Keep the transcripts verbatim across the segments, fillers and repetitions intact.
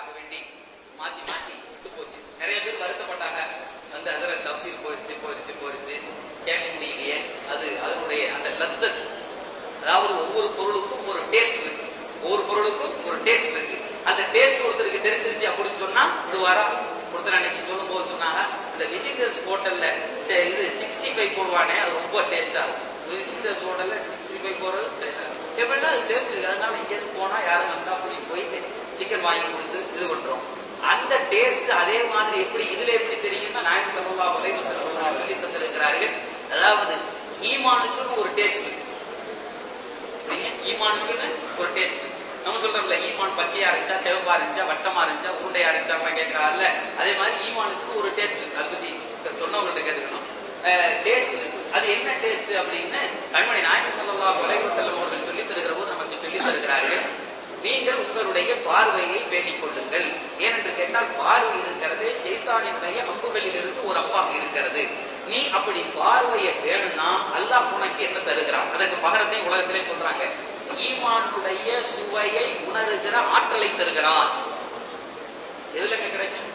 என்பதற்காக வேண்டி மாத்தி மாத்தி விட்டு போச்சு. நிறைய பேர் வருத்தப்பட்டாங்க, வந்து அதில் தப்சீர் போயிடுச்சு போயிடுச்சு போயிடுச்சு கேட்க முடியலையே. அது அதனுடைய அந்த லத்தத், அதாவது ஒவ்வொரு பொருளுக்கும் ஒரு டேஸ்ட் இருக்கு, ஒவ்வொரு பொருளுக்கும் ஒரு டேஸ்ட் இருக்கு. அந்த டேஸ்ட் ஒருத்தருக்கு தெரிஞ்சிருச்சு அப்படின்னு சொன்னா விடுவாரா? ஒருத்தர் அன்னைக்கு சொல்லும் போது சொன்னாங்க, இந்த விசிட்டர்ஸ் ஹோட்டல்ல இது சிக்ஸ்டி ஃபைவ் போடுவானே அது ரொம்ப டேஸ்டா இருக்கும். விசிட்டர்ஸ் ஹோட்டல்ல சிக்ஸ்டி ஃபைவ் போடுறது எப்படின்னா அது தெரிஞ்சிருக்கு. அதனால இங்கேருந்து போனா யாரும் வந்தா அப்படி போயிட்டு சிக்கன் வாங்கி கொடுத்து இது பண்றோம். அந்த டேஸ்ட் அதே மாதிரி எப்படி இதுல எப்படி தெரியும்னா நாயகம் ஸல்லல்லாஹு அலைஹி வஸல்லம் சொல்லி தந்திருக்கிறார்கள். அதாவது ஈமானுக்குன்னு ஒரு டேஸ்ட் இருக்கு, ஈமானுக்குன்னு ஒரு டேஸ்ட் இருக்கு. நம்ம சொல்றோம்ல, ஈமான் பச்சையா இருந்துச்சா, சிவப்பா இருந்துச்சா, வட்டமா இருந்துச்சா, உருண்டையா இருந்துச்சா கேட்கிறாருல, அதே மாதிரி ஈமானுக்கு ஒரு டேஸ்ட் இருக்கு. அதை பத்தி சொன்னவங்கள்ட்ட கேட்டுக்கணும். டேஸ்ட் இருக்கு. அது என்ன டேஸ்ட் அப்படின்னு கண்மணி நாயகம் ஸல்லல்லாஹு அலைஹி வஸல்லம் அவர்கள் சொல்லி தருகிற போது நமக்கு சொல்லி தருகிறார்கள். நீங்கள் உங்களுடைய பார்வையை பேணிக் கொள்ளுங்கள். ஏனென்று கேட்டால் பார்வை இருக்கிறது ஷைத்தானினுடைய அம்புகளில் இருந்து ஒரு அம்பாக இருக்கிறது. நீ அப்படி பார்வையை வேணும்னா அல்லாஹ் உனக்கு என்ன தருகிறான்? அதற்கு பகரத்தை உலகத்திலே சொல்றாங்க, ஈமானுடைய சுவையை உணர்கிற ஆற்றலை தருகிறான். எதுல கிடைக்கும்?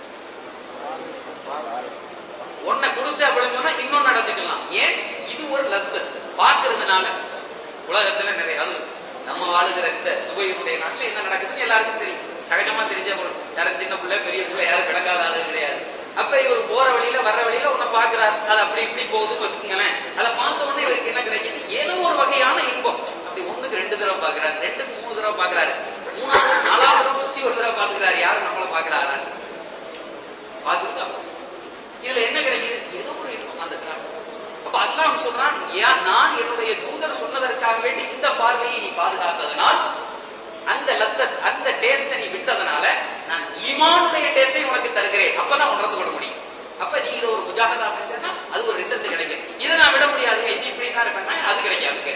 ஒன்ன கொடுத்து அப்படின்னு சொன்னா இன்னும் நடந்துக்கலாம். ஏன்? இது ஒரு லத்து பாக்குறதுனால. உலகத்துல நிறைய, அது நம்ம வாழுகிற இந்த துபாயினுடைய நாட்டில் என்ன நடக்குதுன்னு எல்லாருக்கும் தெரியும், சகஜமா தெரிஞ்ச பொருள். யாரும் சின்ன பிள்ளை பெரிய பிள்ளை யாரும் விளங்காத ஆளு கிடையாது. அப்ப இவர் போற வழியில வர்ற வழியில உன்னை பாக்குறாரு, அது அப்படி இப்படி போகுதுன்னு வச்சுக்கோங்களேன். அதை பார்த்த உடனே இவருக்கு என்ன கிடைக்குது? ஏதோ ஒரு வகையான இன்பம். அப்படி ஒண்ணுக்கு ரெண்டு தடவை பாக்குறாரு, ரெண்டுக்கு மூணு தடவை பாக்குறாரு, மூணாவது நாலாவது தடவை சுத்தி ஒரு தடவை பாத்துக்கிறாரு. யாரும் நம்மளை பாக்குறாரா? பாத்துக்கா. இதுல என்ன கிடைக்குது? ஏதோ ஒரு இன்பம் அந்த கிராமம். அப்ப அல்லாஹ் சொல்றான், ஏன் நான் என்னுடைய தூதர் சொன்னதற்காக வேண்டி இந்த பார்வையை நீ பாதுகாத்ததனால், அந்த லத்தத் அந்த டேஸ்ட நீ விட்டதனால நான் ஈமானுடைய டேஸ்டை உனக்கு தருகிறேன். அப்பதான் உணர்ந்து கொள்ள முடியும். அப்ப நீ இதை ஒரு முஜாஹதா செஞ்சா அது ஒரு ரிசல்ட் கிடைக்கும். இதை நான் விட முடியாதுங்க, இது இப்படி தான் இருப்பேன்னா அது கிடைக்காதுங்க.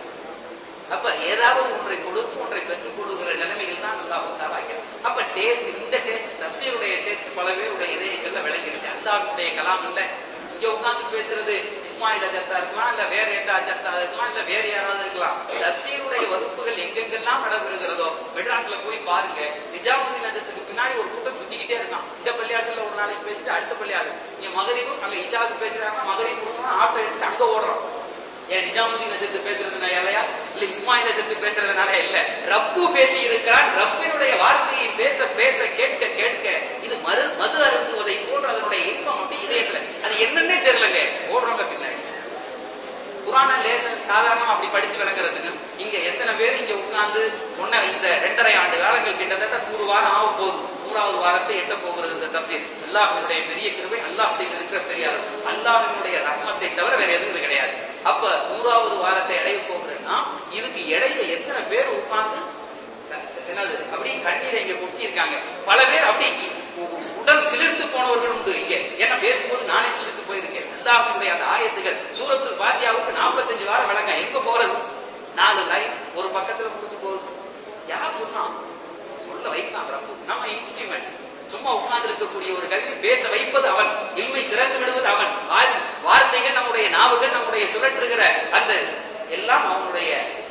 அப்ப ஏதாவது ஒன்றை கொடுத்து ஒன்றை பெற்றுக் கொள்ளுகிற நிலைமைகள் தான் அல்லாஹ் தஆலா ஆக்கிறார். அப்ப டேஸ்ட், இந்த டேஸ்ட் தஃப்சீருடைய டேஸ்ட் பல பேருடைய இதயங்கள்ல விளங்கிருச்சு. அல்லாஹ்வுடைய கலாம் இல்ல. இங்க உட்கார்ந்து பேசுறது இஸ்மாயில் அஜர்த்தா இருக்கலாம், இல்ல வேற எந்த அஜர்த்தா இருக்கலாம், இல்ல வேற யாராவது இருக்கலாம். தஃப்சீருடைய வகுப்புகள் எங்கெங்கெல்லாம் நடைபெறுகிறதோ மெட்ராஸ்ல போய் பாருங்க. நிஜாமுதீன் அஜர்த்துக்கு பின்னாடி ஒரு கூட்டம் சுத்திக்கிட்டே இருக்கான். இந்த பள்ளியாசல்ல ஒரு நாளைக்கு பேசிட்டு அடுத்த பள்ளியாசல் இங்க மகரிபு அங்க இஷாவுக்கு பேசுறாங்கன்னா மகரிபு ஆட்டோ எடுத்துட்டு அங்க ஓடுறோம். ஏன் நிஜாமுதீன் அஜர்த்து பேசுறதுனால இல்லையா, இல்ல இஸ்மாயில் அஜர்த்து பேசுறதுனால இல்ல, ரப்பு பேசி இருக்கிறான். ரப்பினுடைய வார்த்தையை பேச பேச கேட்க கேட்க இது மறு மது அருந்துவதை போன்ற அதனுடைய இன்பம் அப்படி இதயத்துல அது என்னன்னே தெரியலங்க. ஓடுறவங்க பின்னாடி குர்ஆன லேச சாதாரணமா அப்படி படிச்சு விளங்குறதுக்கு இங்க எத்தனை பேர் இங்க உட்கார்ந்து முன்ன இந்த இரண்டரை ஆண்டு காலங்கள் கிட்டத்தட்ட நூறு வாரம் ஆக போகுது. நூறாவது வாரத்தை எட்ட போகிறது இந்த தஃப்சீர். அல்லாஹ்வுடைய பெரிய கிருபை, அல்லாஹ் செய்திருக்கிற பெரிய அருள், அல்லாஹ்வுடைய ரஹ்மத்தை தவிர வேற எதுவும் கிடையாது. அப்ப நூறாவது வாரத்தை அடைய போகிறேன்னா இதுக்கு இடையில எத்தனை பேர் உட்கார்ந்து என்னது அப்படி கண்ணீரை இங்க கொட்டி இருக்காங்க. பல பேர் அப்படி உடல் சிலிர்த்து போனவர்கள் உண்டு இங்க. ஏன்னா பேசும்போது நானே சிலிர்த்து போயிருக்கேன். அல்லாஹ்வுடைய அந்த ஆயத்துகள் சூரத்துல் ஃபாத்திஹாவுக்கு நாற்பத்தஞ்சு வாரம் விளங்க எங்க போறது? நாலு லைன் ஒரு பக்கத்துல முடிஞ்சு போகுது. யார் சொன்னா? சொல்ல வைத்தான் ரப்பு. நம்ம இன்ஸ்ட்ருமெண்ட். சும்மா உட்கார்ந்து இருக்கக்கூடிய ஒரு கல்வி பேச வைப்பது அவன், இல்மை திறந்து விடுவது அவன். வார்த்தைகள் நம்முடைய நாவுகள் நம்முடைய சுழற்றுகிற அந்த எல்லாம் அவனுடைய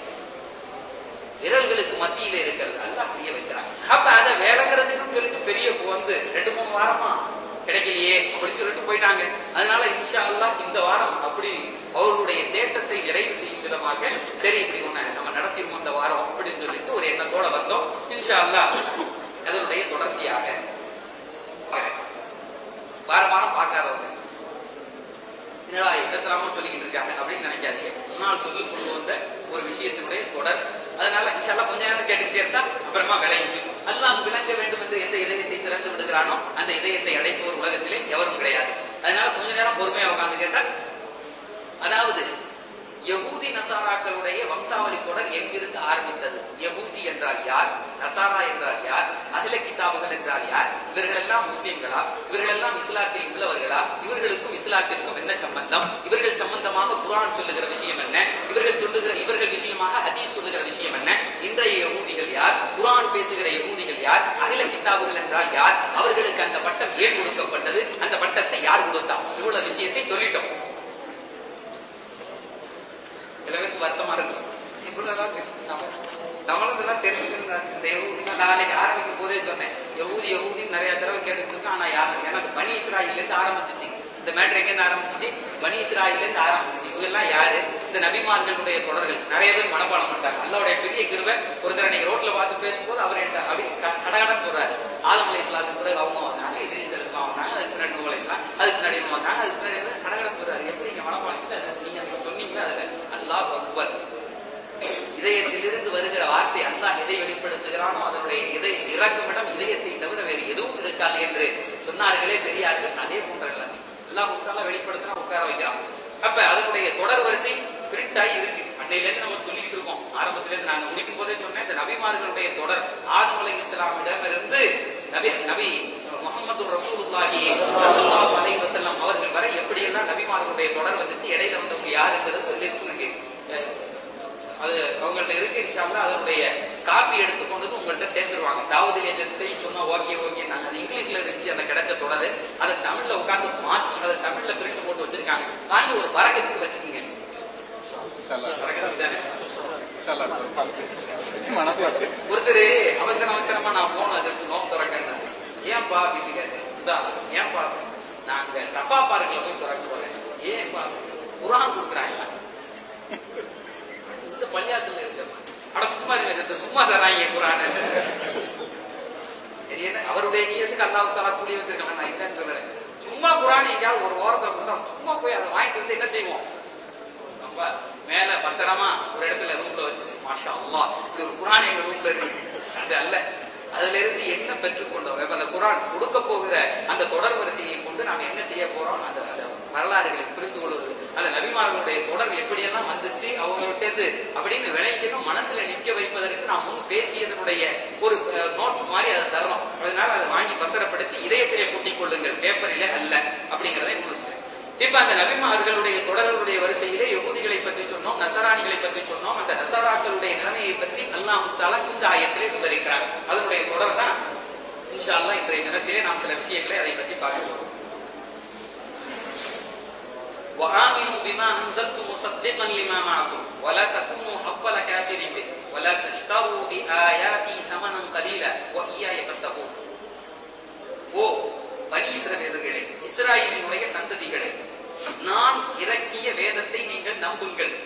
விரல்களுக்கு மத்தியில இருக்கிறது. அல்லாஹ் செய்ய வைக்கிறான். அப்ப அதை வேலைங்கிறதுக்குன்னு சொல்லிட்டு பெரிய வந்து ரெண்டு மூணு வாரமா கிடைக்கலையே அப்படின்னு சொல்லிட்டு போயிட்டாங்க. அதனால இன்ஷா அல்லாஹ் இந்த வாரம் அப்படி அவர்களுடைய தேட்டத்தை நிறைவு செய்யும் விதமாக சரி இப்படி ஒண்ணு நம்ம நடத்திருவோம் இந்த வாரம் அப்படின்னு சொல்லிட்டு ஒரு எண்ணத்தோட வந்தோம். இன்ஷா அல்லாஹ் அதனுடைய தொடர்ச்சியாக வார வாரம் பார்க்காதவங்க எத்தனாமோ சொல்லிக்கிட்டு இருக்காங்க அப்படின்னு நினைக்காதீங்க. முன்னால் சொல்லி கொண்டு வந்த ஒரு விஷயத்தினுடைய தொடர். அதனால இன்ஷால்லா கொஞ்ச நேரம் கேட்டுக்கிட்டே இருந்தா அப்புறமா விளையும். அல்லாஹ் விளங்க வேண்டும் என்று எந்த இதயத்தை திறந்து விடுகிறானோ அந்த இதயத்தை அடைப்பவர் உலகத்திலே எவரும் கிடையாது. அதனால கொஞ்ச நேரம் பொறுமையா உட்கார்ந்து கேட்டா, அதாவது யகூதி நசாராக்களுடைய வம்சாவளி தொடர் எங்கிருந்து ஆரம்பித்தது? யகூதி என்றால் யார்? நசாரா என்றால் யார்? அஹ்ல கிதாபுகள் என்றால் யார்? இவர்கள் எல்லாம் முஸ்லிம்களா? இவர்கள் எல்லாம் இஸ்லாத்தில் உள்ளவர்களா? இவர்களுக்கும் இஸ்லாத்திற்கும் என்ன சம்பந்தம்? இவர்கள் சம்பந்தமாக குர்ஆன் சொல்லுகிற விஷயம் என்ன? இவர்கள் சொல்லுகிற இவர்கள் விஷயமாக ஹதீஸ் சொல்லுகிற விஷயம் என்ன? இன்றைய யகூதிகள் யார்? குர்ஆன் பேசுகிற யகூதிகள் யார்? அஹ்ல கிதாபுகள் என்றால் யார்? அவர்களுக்கு அந்த பட்டம் ஏன் கொடுக்கப்பட்டது? அந்த பட்டத்தை யார் கொடுத்தா? இவ்வளவு விஷயத்தை சொல்லிட்டோம். சில பேருக்கு வருத்தமா இருக்கும், இவ்வளவுதான் தமிழதெல்லாம் தெரிஞ்சுக்கணும். நான் அன்னைக்கு ஆரம்பிக்கும் போதே சொன்னேன், யஹூதி யஹூதின்னு நிறைய தடவை கேட்டுட்டு இருக்கேன். ஆனா யாரும் எனக்கு பனி இஸ்ராயீல்ல இருந்து ஆரம்பிச்சிச்சு இந்த மேட்டர். எங்க இருந்து ஆரம்பிச்சிச்சு? பனி இஸ்ராயீல்ல இருந்து ஆரம்பிச்சிச்சு. இவங்க எல்லாம் யாரு? இந்த நபிமார்களுடைய தொடர்கள். நிறைய பேர் மனப்பாடம் பண்ணிட்டாங்க. அல்லாஹ்வுடைய பெரிய கிருபை. ஒருத்தர் நீங்க ரோட்ல பார்த்து பேசும்போது அவர் என்ன அப்படி கடகடன் போறாரு. ஆதம் அலைஹிஸ்ஸலாத்துக்கு பிறகு அவங்க வந்தாங்க, இத்ரீஸ் அலைஹிஸ்ஸலாம் வந்தாங்க, அதுக்கு முன்னாடி நூஹ் அலைஹிஸ்ஸலாம், அதுக்கு முன்னாடி வந்தாங்க, அதுக்கு முன்னாடி கடகடன் போறாரு. எப்படி நீங்க மனப்பாடம் நீங்க சொன்னீங்களா? அதுல அல்லாஹ் அக்பர். இதயத்திலிருந்து வருகிற வார்த்தை அல்லாஹ் எதை வெளிப்படுத்துகிறானோ அதனுடைய இதை இறக்கும் இடம் இதயத்தை தவிர வேறு எதுவும் இருக்காது என்று சொன்னார்களே பெரியார்கள். அதே போன்ற எல்லாமே எல்லாம் உட்கார வெளிப்படுத்தினா உட்கார வைக்கலாம். அப்ப அதனுடைய தொடர் வரிசை பிரிண்ட் ஆகி இருக்கு. அன்னையில இருந்து நம்ம சொல்லிட்டு இருக்கோம். ஆரம்பத்தில இருந்து நான் முடிக்கும் போதே சொன்னேன், இந்த நபிமார்களுடைய தொடர் ஆதம் அலைஹிஸ்ஸலாமிடம் இருந்து நபி நபி முஹம்மது ரசூலுல்லாஹி ஸல்லல்லாஹு அலைஹி வஸல்லம் அவர்கள் வரை எப்படியெல்லாம் நபிமார்களுடைய தொடர் வந்துச்சு, இடையில வந்தவங்க யாருங்கிறது லிஸ்ட் இருக்கு. அது அவங்கள்ட்ட இருக்கு. இன்ஷா அல்லாஹ் அதனுடைய காப்பி எடுத்துக்கொண்டு உங்கள்கிட்ட சேர்த்துருவாங்க. தாவூத் ஏஜென்ட்டையும் சொன்னா ஓகே ஓகே நாங்க அது இங்கிலீஷ்ல இருந்துச்சு அந்த கிடைச்ச தொடர். அதை தமிழ்ல உட்கார்ந்து மாத்தி அதை தமிழ்ல பிரிண்ட் போட்டு வச்சிருக்காங்க. வாங்கி ஒரு பரக்கத்துக்கு வச்சுக்கீங்க. ஒருத்தர் அவசர அவசரமா நான் போன அதற்கு நோக்கம் திறக்கிறேன். ஏன்பா அப்படின்னு கேட்டேன். ஏன்பா நாங்க சபா பார்க்ல போய் திறக்க போறேன். ஏன்பா குர்ஆன் கொடுக்குறாங்க இந்த பள்ளியாசல்ல இருக்க. அட சும்மா இருங்க, சும்மா தராங்க குர்ஆன். சரி, என்ன அவருடைய நியத்துக்கு அல்லாஹ் தஆலா கூலி வச்சிருக்காங்க. நான் இல்லன்னு சொல்றேன். சும்மா குர்ஆன் எங்கயாவது ஒரு ஓரத்துல கொடுத்தா சும்மா போய் அதை வாங்கிட்டு வந்து என்ன செய்வோம்? அப்ப மேல பத்திரமா ஒரு இடத்துல ரூம்ல வச்சு மாஷா அல்லாஹ் இது ஒரு குர்ஆன் எங்க ரூம்ல இருக்கு. அது அல்ல, அதுல இருந்து என்ன பெற்றுக்கொண்டோம்? அந்த குர்ஆன் கொடுக்க போகிற அந்த தொடர் வரிசையை கொண்டு நாம் என்ன செய்ய போறோம்? அந்த வரலாறுகளை புரிந்து கொள்வது, அந்த நபிமார்களுடைய தொடர் எப்படியெல்லாம் வந்துச்சு அவங்ககிட்ட இருந்து அப்படின்னு விளைக்கணும், மனசுல நிக்க வைப்பதற்கு நாம் முன் பேசியதனுடைய ஒரு நோட்ஸ் மாதிரி அதை தரணும். அதனால அதை வாங்கி பத்திரப்படுத்தி இதயத்திலே கூட்டிக் கொள்ளுங்கள், பேப்பரிலே அல்ல அப்படிங்கிறதை முடிச்சுக்கிறேன். இப்ப அந்த நபிமார்களுடைய தொடர்களுடைய வரிசையிலே யஹூதிகளை பற்றி சொன்னோம், நசராணிகளை பற்றி சொன்னோம். அந்த நசராக்களுடைய நிலைமையை பற்றி அல்லாஹ் தஆலா இந்த ஆயத்திலே விவரிக்கிறார். அதனுடைய தொடர் தான் இன்ஷா அல்லாஹ் இன்றைய தினத்திலே நாம் சில விஷயங்களை அதை பற்றி பார்க்கிறோம். وآمنوا بما أنزلت مصدقا لما معكم ولا تكونوا أول كافر به ولا تشتروا بآياتي ثمنا قليلا وإياي فاتقون. ஓ பனி இஸ்ரவேலர்களே, இஸ்ராயேலினுடைய சந்ததிகளே, நான் இறக்கிய வேதத்தை நீங்கள் நம்புங்கள்.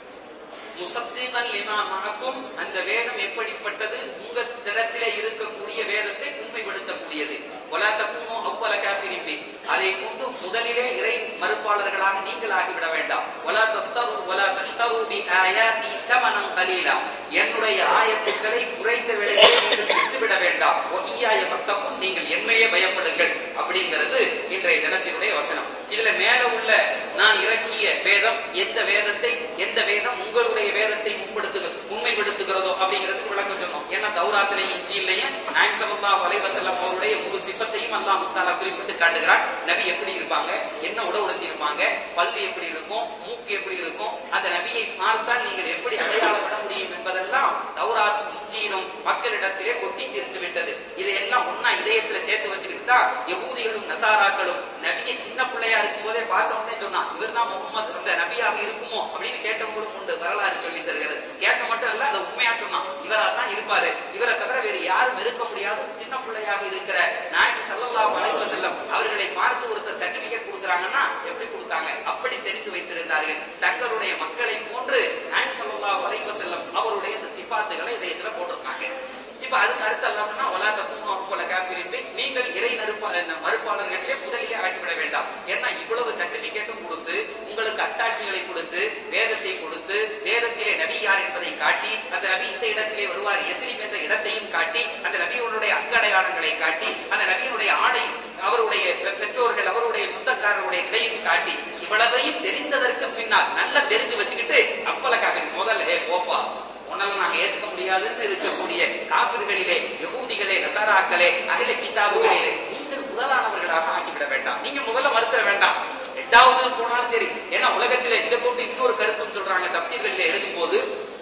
முசத்திகன் லிமா மஅக்கும், அந்த வேதம் எப்படிப்பட்டது? உங்களிடத்திலே இருக்கக்கூடிய வேதத்தை உண்மைப்படுத்தக்கூடியது. வலா தகுனு அவ்வல காஃபிரின் பி, அதை கொண்டு முதலிலே இறை மறுப்பாளர்களாக நீங்கள் ஆகிவிட வேண்டாம். வலா தஸ்தரு வலா தஷ்தரு பி ஆயாதி தமனன் கலீலா, என்னுடைய ஆயத்துக்களை குறைந்த விலையிலே நீங்கள் விற்றுவிட வேண்டாம். வஇய்யாய ஃபத்தகுன், நீங்கள் என்னையே பயப்படுங்கள் அப்படிங்கிறது இன்றைய தினத்தினுடைய வசனம். இதுல மேல உள்ள நான் இறக்கிய வேதம் எந்த வேதத்தை எந்த வேதம் உங்களுடைய வேதத்தை முற்படுத்துகிறது உண்மைப்படுத்துகிறதோ அப்படிங்கிறதுக்கு விளக்கம் சொன்னோம். ஏன்னா தௌராத்திலையும் இன்ஜீல்லையும் நாயகம் ஸல்லல்லாஹு அலைஹி வஸல்லம் அவருடைய முழு சிஃபத்தையும் அல்லாஹ் தஆலா குறிப்பிட்டு காட்டுகிறார். நபி எப்படி இருப்பாங்க, என்ன உடை உடுத்தி இருப்பாங்க, பல்லு எப்படி இருக்கும், மூக்கு எப்படி இருக்கும், அந்த நபியை பார்த்தால் நீங்கள் எப்படி அடையாளப்பட முடியும் என்பதெல்லாம் தௌராத் இன்ஜீலும் மக்களிடத்திலே கொட்டி தீர்த்து விட்டது. இதையெல்லாம் ஒன்னா இதயத்துல சேர்த்து வச்சுக்கிட்டு தான் யஹூதிகளும் நசாராக்களும் நபியை சின்ன பிள்ளையா இருக்கும் போதே பார்த்த உடனே சொன்னா இவர் தான் முகமது அந்த நபியாக இருக்குமோ அப்படின்னு கேட்டவங்களும் உண்டு. வரலாறு சொல்லி தருகிறது. கேட்க மட்டும் இல்ல, அந்த உண்மையா சொன்னா இவரா தான் இருப்பாரு, இவரை தவிர வேறு யாரும் இருக்க முடியாது. சின்ன பிள்ளையாக இருக்கிற நாயகம் ஸல்லல்லாஹு அலைஹி வஸல்லம் அவர்களை பார்த்து ஒருத்தர் சர்டிபிகேட் கொடுக்குறாங்கன்னா எப்படி கொடுத்தாங்க? அப்படி தெரிந்து வைத்திருந்தார்கள். தங்களுடைய மக்களை போன்று நாயகம் ஸல்லல்லாஹு அலைஹி வஸல்லம் அவருடைய இந்த சிபாத்துகளை இதயத்துல போட்டிருக்காங்க. இப்ப அதுக்கு அடுத்து அல்லாஹ் சொன்னா வலா தகுனு அவ்வல காஃபிரின் பி, நீங்கள் இறை மறுப்பாளர்களிலே முதலிலே ஆகிவிட வேண்டாம். ஏன்னா இவ்வளவு சர்டிபிகேட்டும் கொடுத்து உங்களுக்கு அத்தாட்சிகளை கொடுத்து வேதத்தை கொடுத்து வேதத்திலே நபி யார் என்பதை காட்டி அந்த நபி இந்த இடத்திலே வருவார் எஸ்ரிப் என்ற இடத்தையும் காட்டி அந்த நபியினுடைய அங்கடையாளங்களை காட்டி அந்த நபியினுடைய ஆடை அவருடைய பெற்றோர்கள் அவருடைய சொந்தக்காரருடைய இதையும் காட்டி இவ்வளவையும் தெரிந்ததற்கு பின்னால் நல்லா தெரிஞ்சு வச்சுக்கிட்டு அப்பல காஃபிர் முதல்ல ஏ போப்பா உன்னால நாங்க ஏத்துக்க முடியாதுன்னு இருக்கக்கூடிய காபிர்களிலே யஹூதிகளே நசாராக்களே அஹ்லே கிதாபுகளிலே நீங்கள் முதலானவர்களாக ஆக்கிவிட வேண்டாம். நீங்க முதல்ல மறுத்தர வேண்டாம். எட்டாவது போனாலும் சரி. ஏன்னா உலகத்திலே இதை போட்டு இன்னொரு கருத்தும் சொல்றாங்க தப்சீர்களிலே எழுதும் போது,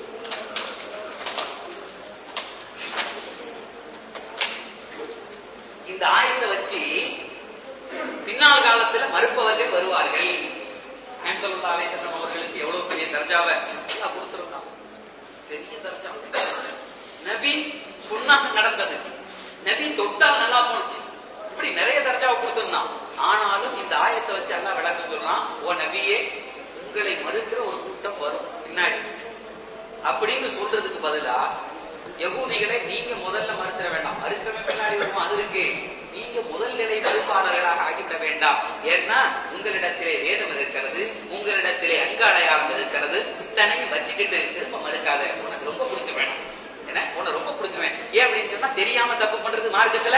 இந்த ஆயத்தை வச்சு பின்னால் காலத்துல மறுப்பவர்கள் வருவார்கள். நாயகம் ஸல்லல்லாஹு அலைஹி வஸல்லம் அவர்களுக்கு எவ்வளவு பெரிய தர்ஜாவை அல்லாஹ் கொடுத்திருக்கான். பெரிய தர்ஜா. நபி சொன்னாங்க நடந்தது. நபி தொட்டால் நல்லா போனுச்சு. இப்படி நிறைய தரஜாவை கொடுத்திருந்தான். ஆனாலும் இந்த ஆயத்தை வச்சு எல்லாம் விளக்கம் சொல்றான். ஓ நபியே, உங்களை மறுக்கிற ஒரு கூட்டம் வரும் பின்னாடி அப்படின்னு சொல்றதுக்கு பதிலா, யகூதிகளை நீங்க முதல்ல மறுத்திட வேண்டாம், மறுக்கிறவன் பின்னாடி வருமா, அது இருக்கு, நீங்க முதல் நிலை மறுப்பாளர்களாக ஆகிவிட வேண்டாம். ஏன்னா உங்களிடத்திலே வேதம் இருக்கிறது, உங்களிடத்திலே அங்க அடையாளம் இருக்கிறது, இத்தனையும் வச்சுக்கிட்டு திரும்ப மறுக்காத. உனக்கு ரொம்ப பிடிச்ச வேண்டாம், என்ன உன்னை ரொம்ப பிடிச்சவன் ஏன் அப்படின்னு சொன்னா, தெரியாம தப்பு பண்றது மார்க்கத்துல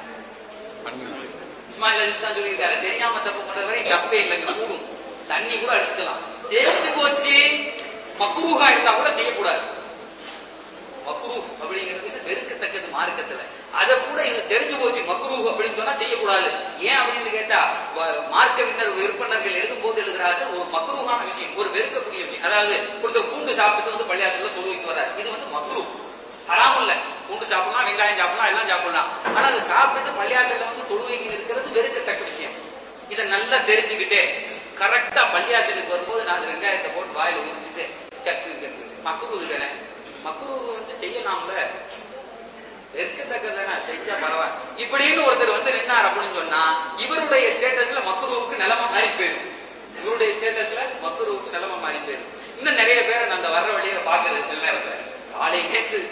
இஸ்மாயில் தான் சொல்லியிருக்காரு, தெரியாம தப்பு பண்றது வரை தப்பே இல்லைங்க, கூடும், தண்ணி கூட அடிச்சுக்கலாம். தெரிஞ்சு போச்சு மக்ரூஹா இருந்தா கூட செய்யக்கூடாது. மக்ரூஹ் அப்படிங்கிறது வெறுக்கத்தக்கது மார்க்கத்துல. அதை கூட இது தெரிஞ்சு போச்சு மக்ரூஹ் அப்படின்னு சொன்னா செய்யக்கூடாது. ஏன் அப்படின்னு கேட்டா, மார்க்க விண்ணர் விற்பனர்கள் எழுதும் போது எழுதுறார்கள் ஒரு மக்ரூஹான விஷயம், ஒரு வெறுக்கக்கூடிய விஷயம். அதாவது ஒருத்தர் பூண்டு சாப்பிட்டு வந்து பள்ளியாசல்ல தொழுவிக்கு வர்றாரு, இது வந்து மக்ரூஹ், ஹராம் இல்ல. பூண்டு சாப்பிடலாம், வெங்காயம் சாப்பிடலாம், எல்லாம் சாப்பிடலாம். ஆனா அது சாப்பிட்டு பள்ளியாசல்ல வந்து தொழுவைக்கு இருக்கிறது வெறுக்கத்தக்க விஷயம். இதை நல்லா தெரிஞ்சுக்கிட்டே கரெக்டா பள்ளியாசலுக்கு வரும்போது நாலு வெங்காயத்தை போட்டு வாயில முடிச்சுட்டு மக்ரூஹ் தானே, மக்ரூஹ் வந்து செய்யலாம்ல, வெறுக்கத்தக்கதானே, செஞ்சா பரவாயில்ல இப்படின்னு ஒருத்தர் வந்து நின்னார் அப்படின்னு சொன்னா, இவருடைய ஸ்டேட்டஸ்ல மக்ரூஹுக்கு நிலைமை மாறி போயிடும். இவருடைய ஸ்டேட்டஸ்ல மக்ரூஹுக்கு நிலைமை மாறி போயிடும். இன்னும் நிறைய பேர் அந்த வர்ற வழியில பாக்குறது சில நேரத்துல காலை நேற்று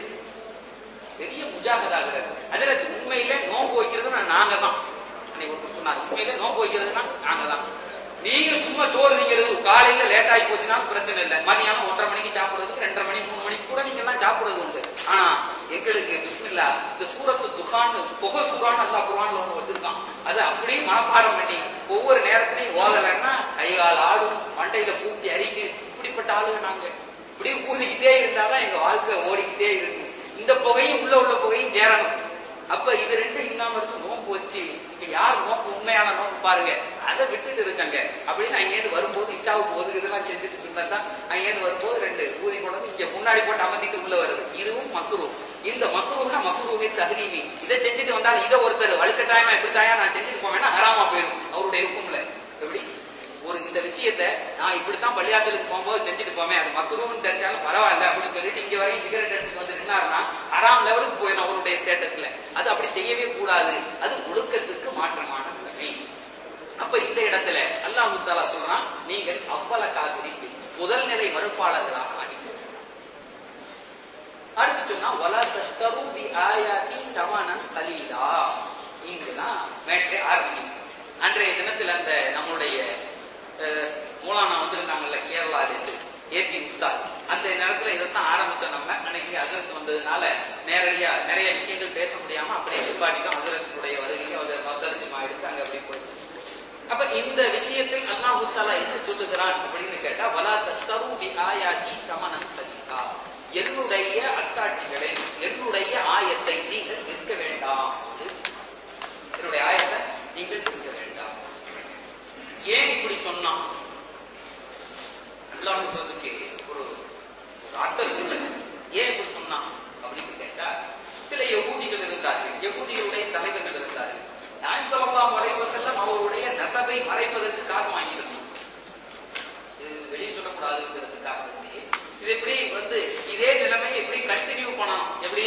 பெரிய முஜாகதா ஆகிறது. அதுல உண்மையில நோன்பு வைக்கிறதுனா நாங்க தான். அன்னைக்கு ஒருத்தர் சொன்னார், உண்மையில நோன்பு வைக்கிறதுனா நாங்க தான். நீங்க சும்மா சோறு திங்கிறது, காலையில லேட் ஆகி போச்சுனாலும் பிரச்சனை இல்லை, மதியானம் ஒன்றரை மணிக்கு சாப்பிடுறதுக்கு ரெண்டரை மணி மூணு மணிக்கு கூட நீங்க எல்லாம் சாப்பிடுறது உண்டு. ஆனா எங்களுக்கு பிஸ்மில்லா இந்த சூரத்து துகான்னு புகை சுகான்னு அல்லா குர்ஆன்ல ஒண்ணு வச்சிருக்கான், அது அப்படியே மனப்பாடம் பண்ணி ஒவ்வொரு நேரத்திலையும் ஓதலைன்னா கைகால் ஆடும், மண்டையில பூச்சி அரிக்கு. இப்படிப்பட்ட ஆளுங்க நாங்க. இப்படியே ஊதிக்கிட்டே இருந்தாதான் எங்க வாழ்க்கை ஓடிக்கிட்டே இருக்கு. இந்த புகையும் உள்ள உள்ள புகையும் சேரணும். அப்ப இது ரெண்டும் இல்லாம இருக்கு நோன்பு வச்சு. இப்ப யார் நோன்பு உண்மையான நோன்பு பாருங்க, அதை விட்டுட்டு இருக்காங்க. அப்படின்னு அங்கேயிருந்து வரும்போது இஷாவுக்கு ஒதுக்குதெல்லாம் செஞ்சுட்டு சொன்னதான் அங்கேயிருந்து வரும்போது ரெண்டு ஊதி கொண்டு இங்க முன்னாடி போட்டு அமர்த்திட்டு உள்ள வருது. இதுவும் மக்ரூஹ். இந்த மக்ரூஹ்னா மக்ரூஹே தஹ்ரீமி. இதை செஞ்சுட்டு வந்தாலும் இதை ஒருத்தர் வழுக்கட்டாயமா இப்படித்தாயா நான் செஞ்சுட்டு போவேன்னா ஹராமா போயிடும் அவருடைய ஹுக்கும்ல. எப்படி ஒரு இந்த விஷயத்த நான் இப்படித்தான் பள்ளியாசலுக்கு போகும்போது செஞ்சுட்டு போவேன், அது மக்ரூஹ்னு தெரிஞ்சாலும் பரவாயில்ல அப்படின்னு சொல்லிட்டு இங்க வரையும் சிகரெட் எடுத்துட்டு வந்து நின்னாருன்னா ஹராம் லெவலுக்கு போயிடும் அவருடைய ஸ்டேட்டஸ்ல. அது அப்படி செய்யவே கூடாது, அது ஒழுக்கத்துக்கு மாற்றமான நிலைமை. அப்ப இந்த இடத்துல அல்லாஹ் தஆலா சொல்றான், நீங்கள் அவ்வள காத்திரிக்கு முதல் நிலை மறுப்பாளர்களாக ஆகிவிட்டீர்கள். அடுத்து சொன்னா வலா தஷ்தரு பி ஆயாதி தமனன் கலீலா. இங்கதான் மேட்ரே ஆரம்பிக்கும். அன்றைய தினத்தில் அந்த நம்முடைய மூலானா வந்திருந்தாங்கல்ல கேரளால இருந்து ஏபி உஸ்தாத், அந்த நேரத்துல இதைத்தான் ஆரம்பிச்சோம். நம்ம அன்னைக்கு ஹஜ்ரத் வந்ததுனால நேரடியா நிறைய விஷயங்கள் பேச முடியாம அப்படியே நிப்பாட்டிட்டோம். ஹஜ்ரத்தினுடைய வருகையும் அதை மத்தரிஜமா எடுத்து அங்க அப்படி போயிடுச்சு. அப்ப இந்த விஷயத்தில் அல்லாஹ் தஆலா என்ன சொல்லுகிறான் அப்படின்னு கேட்டா, வலா தஷ்தரு பி ஆயாதி தமனன் கலீலா. என்னுடைய அத்தாட்சிகளை, என்னுடைய ஆயத்தை நீங்கள் விற்க வேண்டாம். என்னுடைய ஆயத்தை நீங்கள் விற்க வேண்டாம். ஏன் இப்படி சொன்னான்? அல்லாஹ் சொல்றதுக்கு ஒரு அர்த்தம் உள்ளது. ஏன் இப்படி சொன்னான் அப்படின்னு கேட்டா, சில யகூதிகள் இருந்தார்கள், யகூதிகளுடைய தலைவர்கள் இருந்தார்கள். நாயகம் ஸல்லல்லாஹு அலைஹி வஸல்லம் அவருடைய நஸபை மறைப்பதற்கு காசு வாங்கியிருந்தாங்க. இது வெளியே சொல்லக்கூடாதுங்கிறதுக்காக இது எப்படி வந்து இதே நிலைமை எப்படி கண்டினியூ பண்ணணும், எப்படி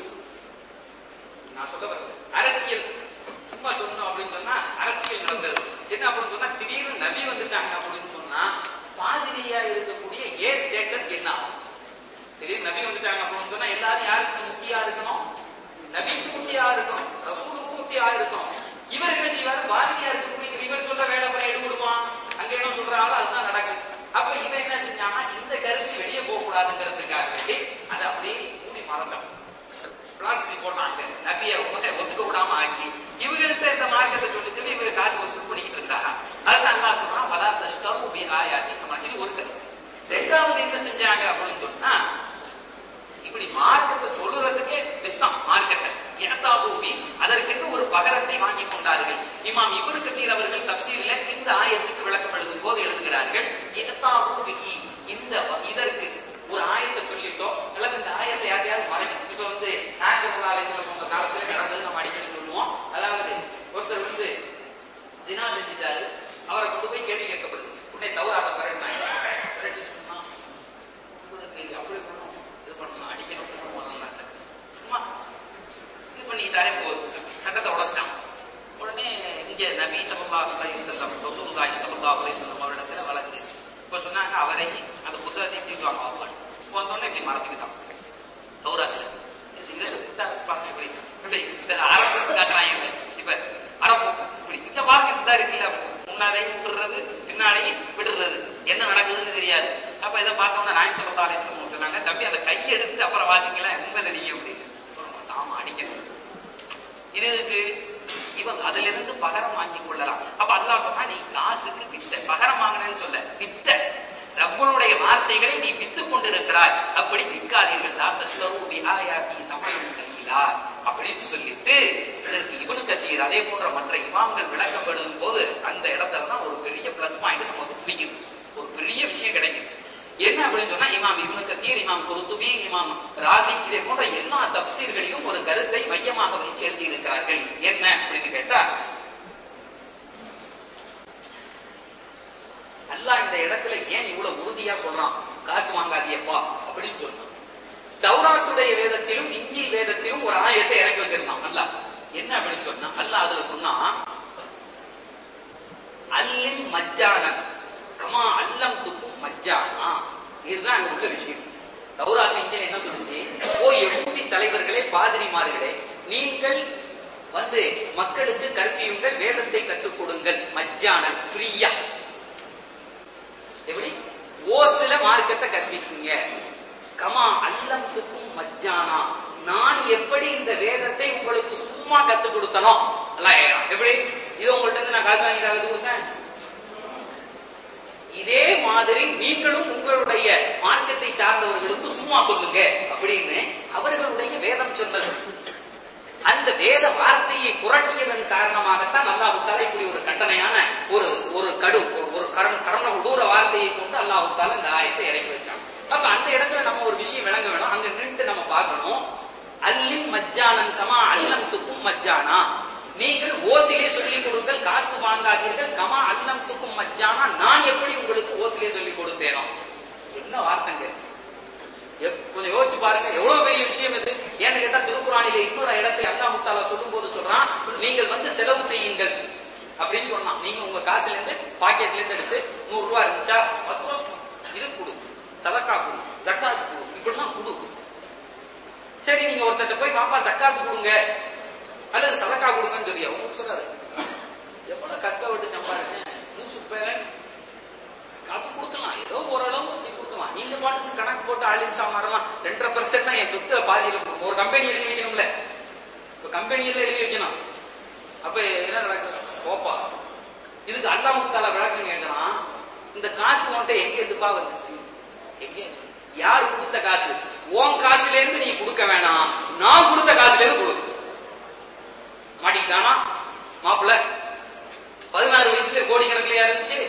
நான் சொல்ல வரது அரசியல் சும்மா சொன்னோம் அப்படின்னு சொன்னா அரசியல் நடந்தது. என்ன அப்படின்னு சொன்னா, திடீர்னு நபி வந்துட்டாங்க அப்படின்னு சொன்னா பாதிரியா இருக்கக்கூடிய ஏ ஸ்டேட்டஸ் என்ன ஆகும்? திடீர்னு நபி வந்துட்டாங்க அப்படின்னு சொன்னா எல்லாரும் யாருக்கு முக்கியா இருக்கணும்? நபிக்கு முக்கியா இருக்கணும், ரசூலுக்கு முக்கியா இருக்கணும். இவர் என்ன செய்வாரு? பாதிரியா இருக்கக்கூடிய இவர் சொல்ற வேலை போய் எடு கொடுப்பான், அங்க என்ன சொல்றாங்களோ அதுதான் நடக்கும். அப்ப இதை என்ன செஞ்சாங்கன்னா, இந்த கருத்து வெளியே போக கூடாதுங்கிறதுக்காக வேண்டி அதை அப்படியே மூடி மறந்தோம், பிளாஸ்டிக் போட்டாங்க, நபியை ஒத்துக்க விடாம ஆக்கி இவங்கள்ட்ட இந்த மார்க்கத்தை சொல்லி சொல்லி இவங்க காசு வசூல் பண்ணிக்கிட்டு இருந்தாங்க. அதுதான் அல்லாஹ் சொல்றான், வலா தஷ்தரு பி ஆயாதி தமனன். இது ஒரு கருத்து. ரெண்டாவது என்ன செஞ்சாங்க அப்படின்னு சொன்னா, இப்படி மார்க்கத்தை சொல்லுறதுக்கே வித்தம் மார்க்கத்தை எனத்தாதூபி அதற்கென்று ஒரு பகரத்தை வாங்கி கொண்டார்கள். இமாம் இப்னு கதீர் அவர்கள் தஃப்சீர்ல இந்த ஆயத்துக்கு விளக்கம் எழுதும் போது எழுதுகிறார்கள், எனத்தாதூபிஹி, இந்த இதற்கு ஒரு ஆயத்தை சொல்லிட்டோம், அல்லது இந்த ஆயத்தை யாரையாவது மறைக்கும். இப்ப வந்து நாயகம் அலைஹிஸ்ஸலாம் உங்க காலத்துல நடந்தது நம்ம அடிக்கடி சொல்லுவோம். அதாவது ஒருத்தர் வந்து தினா செஞ்சுட்டாரு, அவரை கொண்டு போய் கேள்வி கேட்கப்படுது. உடனே தவறாட்ட பரட்டினாங்க, அப்படி பண்ணணும் இது பண்ணணும் அடிக்கணும் சும்மா செஞ்சுட்டாலே போதும், சட்டத்தை உடச்சிட்டான். உடனே இங்க நபி ஸல்லல்லாஹு அலைஹி வஸல்லம் ரசூலுல்லாஹி ஸல்லல்லாஹு அலைஹி வஸல்லம் அவரிடத்துல வழக்கு. இப்ப சொன்னாங்க அவரை அந்த புத்தகத்தை தூக்கிவாங்க அவங்க வந்தோடனே இப்படி மறைச்சுக்கிட்டான் தௌராத்துல. பாருங்க இப்படி இப்படி இந்த அரபு காட்டுறாங்க. இப்ப அரபு இப்படி இந்த பாருங்க இந்த இருக்குல்ல, முன்னாலையும் விட்டுறது பின்னாலையும் விடுறது, என்ன நடக்குதுன்னு தெரியாது. அப்ப இதை பார்த்தோம்னா நாயகம் ஸல்லல்லாஹு அலைஹி வஸல்லம் சொன்னாங்க, தம்பி அந்த கையை எடுத்து அப்புறம் வாசிக்கலாம் உண்மை தெரியும் அப்படின்னு. தாம அடிக்கணும் இதுக்கு இவங்க அதுல இருந்து பகரம் வாங்கி கொள்ளலாம். அப்ப அல்லாஹ் சொன்னா நீ காசுக்கு வித்த, பகரம் வாங்கினேன்னு சொல்ல வித்த, ரப்பனுடைய வார்த்தைகளை நீ வித்து கொண்டிருக்கிறாய், அப்படி விற்காதீர்கள். லா தஸ்லரு பிஆயாத்தி ஸமனன் கலீலா அப்படின்னு சொல்லிட்டு இதற்கு இப்னு கதீர் அதே போன்ற மற்ற இமாம்கள் விளக்கம் எழுதும் போது அந்த இடத்துல தான் ஒரு பெரிய பிளஸ் பாயிண்ட் நமக்கு புரியுது, ஒரு பெரிய விஷயம் கிடைக்குது. என்ன அப்படின்னு சொன்னா இமாம் இப்னு கதீர், இமாம் குர்துபி, இமாம் ராசி இதே போன்ற எல்லா தப்சீர்களையும் ஒரு கருத்தை மையமாக வைத்து எழுதி இருக்கிறார்கள். என்ன அப்படின்னு கேட்டா, அல்லாஹ் இந்த இடத்துல ஏன் இவ்வளவு உறுதியா சொல்றான் காசு வாங்காதியப்பா அப்படின்னு சொன்னான். தௌராத்துடைய வேதத்திலும் இஞ்சில் வேதத்திலும் ஒரு ஆயத்தை இறக்கி வச்சிருந்தான் அல்லாஹ். என்ன அப்படின்னு சொன்னா அல்லாஹ் அதுல சொன்னா அல்லிம் மஜ்ஜானன் கமா அல்லம் துக்கும் மஜ்ஜானா. இதுதான் அங்க உள்ள விஷயம். தௌராத் இஞ்சில் என்ன சொல்லுச்சு, ஓ யஹூதி தலைவர்களே பாதிரிமார்களே, நீங்கள் வந்து மக்களுக்கு கற்பியுங்கள், வேதத்தை கற்றுக் கொடுங்கள், மஜ்ஜானன் ஃப்ரீயா. எப்படி ஓசில மார்க்கத்தை கற்பிக்குங்க, கமா அல்லத்துக்கும் மஜ்ஜானா, நான் எப்படி இந்த வேதத்தை உங்களுக்கு சும்மா கத்து கொடுத்தனோ எப்படி இது உங்கள்ட்ட இருந்து நான் காசு வாங்கி கத்து கொடுத்தேன், இதே மாதிரி நீங்களும் உங்களுடைய மார்க்கத்தை சார்ந்தவர்களுக்கு சும்மா சொல்லுங்க அப்படின்னு அவர்களுடைய வேதம் சொன்னது. அந்த வேத வார்த்தையை புரட்டியதன் காரணமாகத்தான் அல்லாஹ் தஆலா இப்படி ஒரு கண்டனையான ஒரு ஒரு கடு ஒரு கரண கரண உடூர வார்த்தையை கொண்டு அல்லாஹ் தஆலா இந்த ஆயத்தை இறக்கி வச்சான். அப்ப அந்த இடத்துல நம்ம ஒரு விஷயம் விளங்க வேணும், அங்க நின்று நம்ம பார்க்கணும். அல்லிம் மஜ்ஜானன் கமா அல்லம்துக்கும் மஜ்ஜானா, நீங்கள் ஓசிலே சொல்லிக் கொடுங்கள், காசு வாங்காதீர்கள், கமா அல்லம்துக்கும் மஜ்ஜானா, நான் எப்படி உங்களுக்கு ஓசிலே சொல்லிக் கொடுத்தேனோ. என்ன வார்த்தைங்க, கொஞ்சம் யோசிச்சு பாருங்க, எவ்வளவு பெரிய விஷயம் இது. ஏன்னு கேட்டா திருக்குறானிலே இன்னொரு இடத்துல அல்லாஹ் தஆலா சொல்லும் போது சொல்றான், நீங்கள் வந்து செலவு செய்யுங்கள் அப்படின்னு சொன்னான். நீங்க உங்க காசுல இருந்து பாக்கெட்ல இருந்து எடுத்து நூறு ரூபாய் இருந்துச்சா பத்து ரூபாய் இது கொடு, சதக்கா கொடு, ஜக்காத்து கொடு, இப்படிலாம் கொடு. சரி நீங்க ஒருத்தட்ட போய் பாப்பா ஜக்காத்து கொடுங்க அல்லது சதக்கா கொடுங்கன்னு சொல்லி அவங்க சொல்றாரு, எவ்வளவு கஷ்டப்பட்டு சம்பாதிச்சேன் நூசு பேர் காசு கொடுக்கலாம், ஏதோ ஓரளவு நீ கொடுக்கலாம். நீங்க பாட்டுக்கு கணக்கு போட்டு ஆலிம் சாமாரெல்லாம் ரெண்டரை பர்சன்ட் தான் என் சொத்து பாதியில கொடுக்கும். ஒரு கம்பெனி எழுதி வைக்கணும்ல, இப்ப கம்பெனியில எழுதி வைக்கணும். அப்ப என்ன நடக்கும் போப்பா, இதுக்கு அல்லாஹ் தஆலா விளக்கம் கேட்கறான், இந்த காசு உன்கிட்ட எங்க இருந்துப்பா வந்துச்சு, எங்க யார் கொடுத்த காசு, உன் காசுல இருந்து நீ கொடுக்க வேணாம், நான் கொடுத்த காசுல இருந்து கொடு. மாட்டிக்கிட்டானா மாப்பிள்ள, பதினாறு வயசுல கோடிக்கணக்கில் இருந்துச்சு,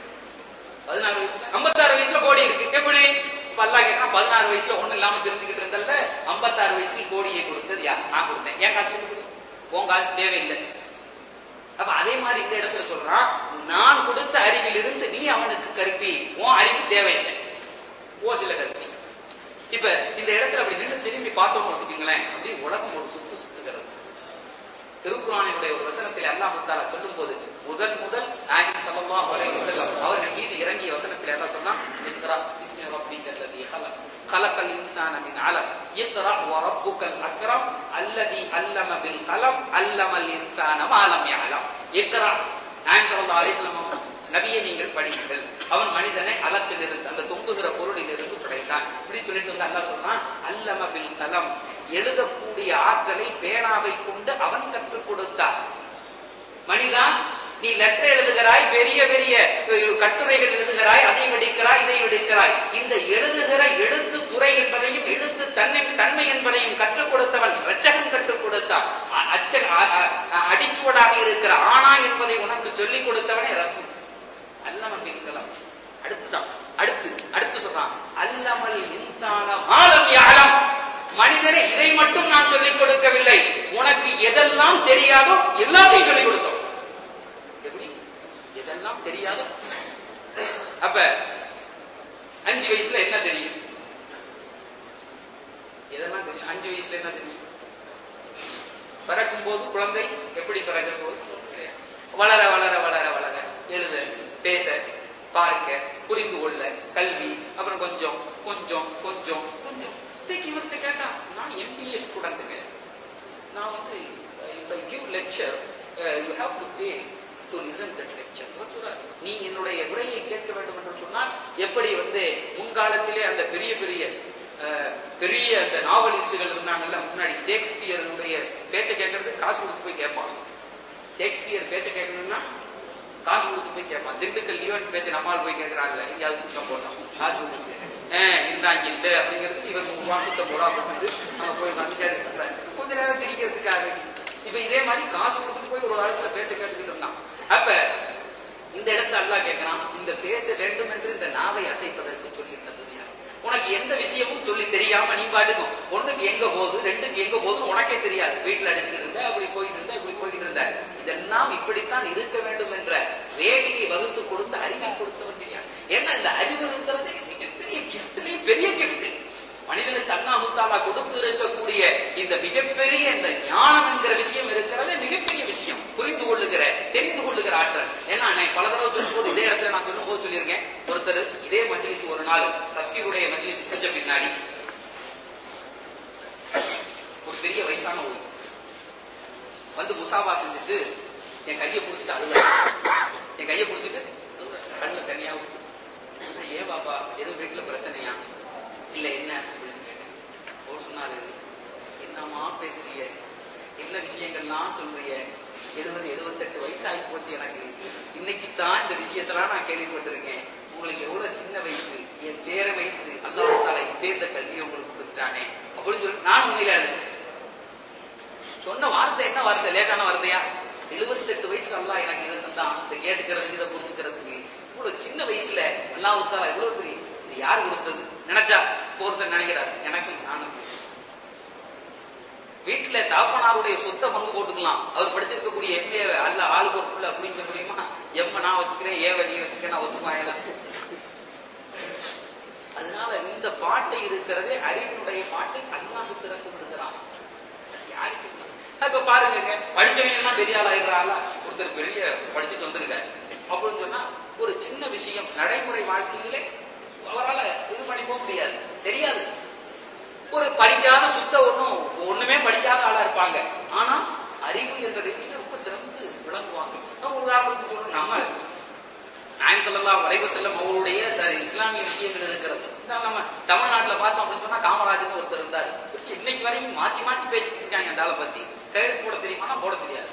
பதினாறு வயசுல ஐம்பத்தாறு வயசுல கோடி இருக்கு. எப்படி அல்லாஹ் கேட்கறான், பதினாறு வயசுல ஒண்ணு இல்லாம தெரிஞ்சுக்கிட்டு இருந்தல்ல, ஐம்பத்தாறு வயசுல கோடியை கொடுத்தது யார், நான் கொடுத்தேன், என் காசுல இருந்து கொடு, உன் காசு தேவையில்லை. அப்ப அதே மாதிரி இந்த இடத்துல சொல்றான், நான் கொடுத்த அறிவில் இருந்து நீ அவனுக்கு கற்பி, உன் அறிவு தேவையில்லை, ஓ சில கற்பி. இப்ப இந்த இடத்துல அப்படி நின்று திரும்பி பார்த்தோம்னு வச்சுக்கீங்களேன், அப்படி உலகம் ஒரு சுத்து சுத்துகிறது. திருக்குறானுடைய ஒரு வசனத்தில் அல்லாஹ் தஆலா சொல்லும் போது முதல் முதல் நாயகம் ஸல்லல்லாஹு அலைஹி வஸல்லம் அவர்கள் மீது இறங்கிய வசனத்தில் அல்லாஹ் சொன்னான், இக்ரா பிஸ்மி ரப்பிக்கல் லதீ ஹலக் خلق الانسان من علق اقرأ وربك الاكرم الذي علم بالقلم علم الانسان ما لم يعلم. اقرأ நாயகம் ஸல்லல்லாஹு அலைஹி வஸல்லம் நபியை நீங்கள் படியுங்கள், அவன் மனிதனை அலத்தில் இருந்து அந்த தொங்குகிற பொருளில் இருந்து படைத்தான். இப்படி சொல்லிட்டு வந்து அல்லாஹ் சொல்றான், அல்லம பில் கலம், எழுதக்கூடிய ஆற்றலை பேனாவை கொண்டு அவன் கற்றுக் கொடுத்தான். மனிதா நீ லெட்டர் எழுதுகிறாய், பெரிய பெரிய கட்டுரைகள் எழுதுகிறாய், அதை வெடிக்கிறாய், இதை வெடிக்கிறாய், இந்த எழுதுகிற எழுத்து துறை என்பதையும் எழுத்து தன்மை தன்மை என்பதையும் கற்றுக் கொடுத்தவன் ரட்சகன் கற்றுக் கொடுத்தான். அச்ச அடிச்சுவடாக இருக்கிற ஆனா என்பதை உனக்கு சொல்லிக் கொடுத்தவனே ரப்பு. அல்லமல் பின்கலம் அடுத்துதான் அடுத்து அடுத்து சொல்றான், அல்லமல் இன்சான மாலம் யஅலம், மனிதனே இதை மட்டும் நான் சொல்லிக் கொடுக்கவில்லை, உனக்கு எதெல்லாம் தெரியாதோ எல்லாத்தையும் சொல்லிக் கொடுத்தோம். எப்படி எதெல்லாம் தெரியாதோ, அப்ப அஞ்சு வயசுல என்ன தெரியும், எதெல்லாம் தெரியும், அஞ்சு வயசுல என்ன தெரியும், பிறக்கும் போது குழந்தை எப்படி பிறக்கிறது? வளர வளர வளர வளர எழுத, பேச, பார்க்க, புரிந்து கொள்ள, கல்வி, அப்புறம் கொஞ்சம் கொஞ்சம் கொஞ்சம் கொஞ்சம். இவர்கிட்ட கேட்டா, நான் எம்பிஏ ஸ்டூடெண்ட்டுங்க, நான் வந்து if I give lecture, uh, you have to pay to listen that lecture. நீ என்னுடைய உரையை கேட்க வேண்டும் என்று சொன்னால், எப்படி வந்து முன்காலத்திலே அந்த பெரிய பெரிய பெரிய அந்த நாவலிஸ்டுகள் இருந்தாங்கல்ல, முன்னாடி ஷேக்ஸ்பியருடைய பேச்சை கேட்கறதுக்கு காசு கொடுத்து போய் கேட்பான். ஷேக்ஸ்பியர் பேச்சை கேட்கணும்னா காசு கொடுத்து போய் கேட்பான். திண்டுக்கல் லியோன் பேச்சை நம்மால் போய் கேட்கிறாங்க, இங்க அது குற்றம் போட்டோம் காசு கொடுத்து இருந்தாங்க இல்லை அப்படிங்கிறது இவர் நூறுவாங்க ரூபா கொடுத்து அங்க போய் வந்து கேட்டுக்கிறாரு, கொஞ்ச நேரம் சிரிக்கிறதுக்காக. இப்ப இதே மாதிரி காசு கொடுத்துட்டு போய் ஒரு காலத்துல பேச்சை கேட்டுக்கிட்டு இருந்தான். அப்ப இந்த இடத்துல அல்லாஹ் கேட்கிறான், இந்த பேச வேண்டும் என்று இந்த நாவை அசைப்பதற்கு சொல்லி தந்தது யார்? உனக்கு எந்த விஷயமும் சொல்லி தெரியாம நீ பாட்டுக்கும் ஒண்ணுக்கு எங்க போகுது, ரெண்டுக்கு எங்க போகுது உனக்கே தெரியாது. வீட்டுல அடிச்சுட்டு இருந்த, அப்படி போயிட்டு இருந்த, இப்படி போயிட்டு இருந்த. இதெல்லாம் இப்படித்தான் இருக்க வேண்டும் என்ற வேலையை வகுத்து கொடுத்து அறிவை கொடுத்தவன் யார்? ஏன்னா இந்த அறிவு இருக்கிறது மிகப்பெரிய கிஃப்ட்லயே பெரிய கிஃப்ட். மனிதனுக்கு அல்லாஹ் தஆலா கொடுத்து இருக்கக்கூடிய இந்த மிகப்பெரிய இந்த ஞானம் என்கிற விஷயம் இருக்கிறது மிகப்பெரிய விஷயம். புரிந்து கொள்ளுகிற, தெரிந்து கொள்ளுகிற ஆற்றல். ஏன்னா நான் பல தடவை சொல்லும் போது இதே இடத்துல நான் சொல்லும் போது சொல்லியிருக்கேன். ஒருத்தர் இதே மஜ்லிஸ் ஒரு நாள் தப்சீருடைய மஜ்லிஸ் கொஞ்சம் பின்னாடி ஒரு பெரிய வயசான ஒரு வந்து முசாபா செஞ்சுட்டு என் கையை பிடிச்சிட்டு அழுவ என் கையை பிடிச்சிட்டு கண்ணுல தனியா ஊத்து. ஏ பாப்பா எதுவும் வீட்டுல பிரச்சனையா இல்ல என்ன அப்படின்னு கேட்டேன். அவர் சொன்னாரு, என்னமா பேசுறீங்க, என்ன விஷயங்கள்லாம் சொல்றீங்க, எழுபது எழுபத்தெட்டு வயசு ஆகி போச்சு எனக்கு, இன்னைக்குத்தான் இந்த விஷயத்தெல்லாம் நான் கேள்விப்பட்டிருக்கேன். உங்களுக்கு எவ்வளவு சின்ன வயசு, என் பேர வயசு, அல்லாஹ் தஆலா இப்பே இந்த கல்வியை உங்களுக்கு கொடுத்தானே அப்படின்னு சொல்லி நானும் உண்மையில சொன்ன வார்த்தை என்ன வார்த்தை, லேசான வார்த்தையா? எழுபத்தெட்டு வயசு அல்லாஹ் எனக்கு இருந்துதான் இந்த கேட்டுக்கிறதுக்கு, இதை புரிஞ்சுக்கிறதுக்கு. இவ்வளவு சின்ன வயசுல அல்லாஹ் தஆலா இவ்வளவு பெரிய, இது யார் கொடுத்தது நினைச்சா ஒருத்தர் நினைக்கிறார், எனக்கும் நானும். வீட்டுல தாப்பனாருடைய சொத்த பங்கு போட்டுக்கலாம், அவர் படிச்சிருக்கக்கூடிய எம்ஏ அல்ல ஆளுக்கு ஒரு புள்ள அப்படிங்கிற முடியுமா? எம்ம நான் வச்சுக்கிறேன், ஏவ நீ வச்சுக்க, நான் ஒத்துமாயலாம். அதனால இந்த பாட்டு இருக்கிறது அறிவினுடைய பாட்டு. அல்லாஹ் திறந்து விடுகிறான். யாருக்கு இப்ப பாருங்க, படிச்சவங்க எல்லாம் பெரிய ஆள் ஆயிடுறாங்களா? ஒருத்தர் பெரிய படிச்சுட்டு வந்திருக்காரு அப்படின்னு சொன்னா ஒரு சின்ன விஷயம் நடைமுறை வாழ்க்கையிலே அவரால் இது பண்ணி போக முடியாது, தெரியாது. ஒரு படிக்காத சுத்த ஒண்ணும் ஒண்ணுமே படிக்காத ஆளா இருப்பாங்க. ஆனா அறிவு என்ற ரீதியில ரொம்ப சிறந்து விளங்குவாங்க. நம்ம உதாரணத்துக்கு சொல்லணும், நம்ம நாயகம் ஸல்லல்லாஹு அலைஹி வஸல்லம் அவருடைய இஸ்லாமிய விஷயங்கள் இருக்கிறது. நம்ம தமிழ்நாட்டில் பார்த்தோம் அப்படின்னு சொன்னா காமராஜர் ஒருத்தர் இருந்தாரு. இன்னைக்கு வரையும் மாற்றி மாற்றி பேசிக்கிட்டு இருக்காங்க அந்த ஆளை பத்தி. கையெழுத்து போட தெரியுமானா போட தெரியாது.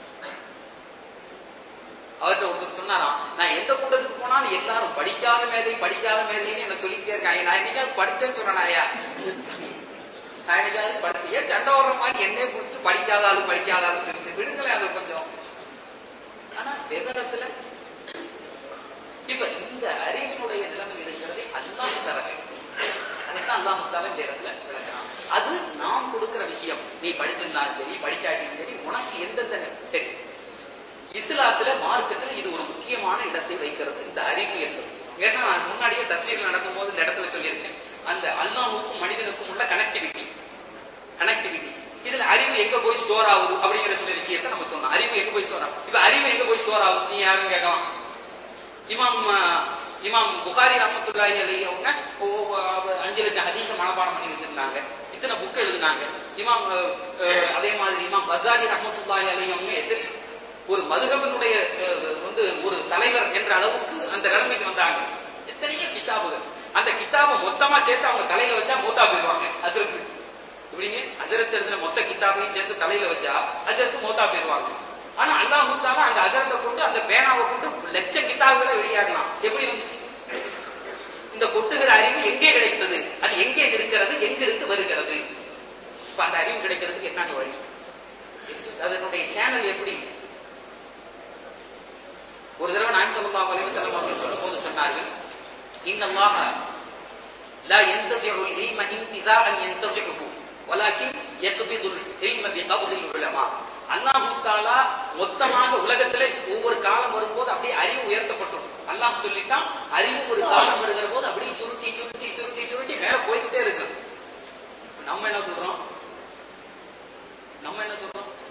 அவர்கிட்ட ஒருத்தர் சொன்னாராம், நான் எந்த கூட்டத்துக்கு போனாலும் எல்லாரும் படிக்காத மேதை படிக்காத மேதைன்னு என்ன சொல்லிட்டே இருக்காங்க. நான் என்னைக்காவது படிச்சேன்னு சொன்னாயா? நான் என்னைக்காவது படிச்சு ஏன் சண்டை வர்ற மாதிரி என்னைய குறிச்சு படிக்காத ஆளு படிக்காத ஆளு விடுங்களேன் அது கொஞ்சம். ஆனா விவரத்துல இப்ப இந்த அறிவினுடைய நிலைமை இருக்கிறதே அல்லாஹ் தர வேண்டும். அதுதான் அல்லாஹ் தஆலா இந்த இடத்துல விளக்குறான். அது நாம் கொடுக்கிற விஷயம். நீ படிச்சிருந்தாலும் சரி படிக்காட்டியும் சரி, உனக்கு எந்தெந்த சரி. இஸ்லாத்துல மார்க்கத்துல இது ஒரு முக்கியமான இடத்தை வைக்கிறது இந்த அறிவு என்பது. ஏன்னா முன்னாடியே தப்சீர் நடக்கும் போது இந்த இடத்துல சொல்லியிருக்கேன், அந்த அல்லாஹ்வுக்கும் மனிதனுக்கும் உள்ள கனெக்டிவிட்டி கனெக்டிவிட்டி இதுல அறிவு எங்க போய் ஸ்டோர் ஆகுது அப்படிங்கிற சில விஷயத்தை நம்ம சொன்னோம். அறிவு எங்க போய் ஸ்டோர் ஆகும்? இப்ப அறிவு எங்க போய் ஸ்டோர் ஆகுது நீ யாரும் கேட்கலாம். இமாம் இமாம் புகாரி ரஹ்மத்துல்லாஹி அலைஹி அவங்க அஞ்சு லட்சம் ஹதீஸ மனப்பாடம் பண்ணி வச்சிருந்தாங்க, இத்தனை புக் எழுதினாங்க. இமாம் அதே மாதிரி இமாம் பஸாரி ரஹ்மத்துல்லாஹி அலைஹி அவங்க எத்தனை ஒரு மதுஹபினுடைய வந்து ஒரு தலைவர் என்ற அளவுக்கு அந்த நிலைமைக்கு வந்தாங்க. எத்தனையோ கிதாபுகள், அந்த கிதாபை மொத்தமா சேர்த்து அவங்க தலையில வச்சா மூத்தா போயிருவாங்க. அஜரத்து இப்படிங்க அஜரத் எழுதின மொத்த கிதாபையும் சேர்த்து தலையில வச்சா அஜரத்து மூத்தா போயிருவாங்க. ஆனா அல்லாஹ் தஆலா அந்த அஜரத்தை கொண்டு அந்த பேனாவை கொண்டு லட்ச கிதாபுகளை வெளியாகலாம். எப்படி வந்துச்சு? இந்த கொட்டுகிற அறிவு எங்கே கிடைத்தது, அது எங்கே இருக்கிறது, எங்கிருந்து வருகிறது? இப்ப அந்த அறிவு கிடைக்கிறதுக்கு என்ன வழி, அதனுடைய சேனல் எப்படி? ஒரு தடவை நாயகம் ஸல்லல்லாஹு அலைஹி வஸல்லம் அவர்கள் சொல்லும் போது சொன்னார்கள், இன்னல்லாஹ லா யன்தஸிஉல் இல்ம இன்திஸாஅன் யன்தஸிஹு வலாக்கின் யக்பிதுல் இல்ம பிகப்தில் உலமா. அல்லாஹ் தஆலா மொத்தமாக உலகத்திலே ஒவ்வொரு காலம் வரும்போது அப்படியே அறிவு உயர்த்தப்பட்டோம். அல்லாஹ் சொல்லிட்டான், அறிவு ஒரு காலம் வருகிற போது அப்படியே சுருட்டி சுருட்டி சுருட்டி சுருட்டி மேல போய்கிட்டே இருக்கு. நம்ம என்ன சொல்றோம் நம்ம என்ன சொல்றோம்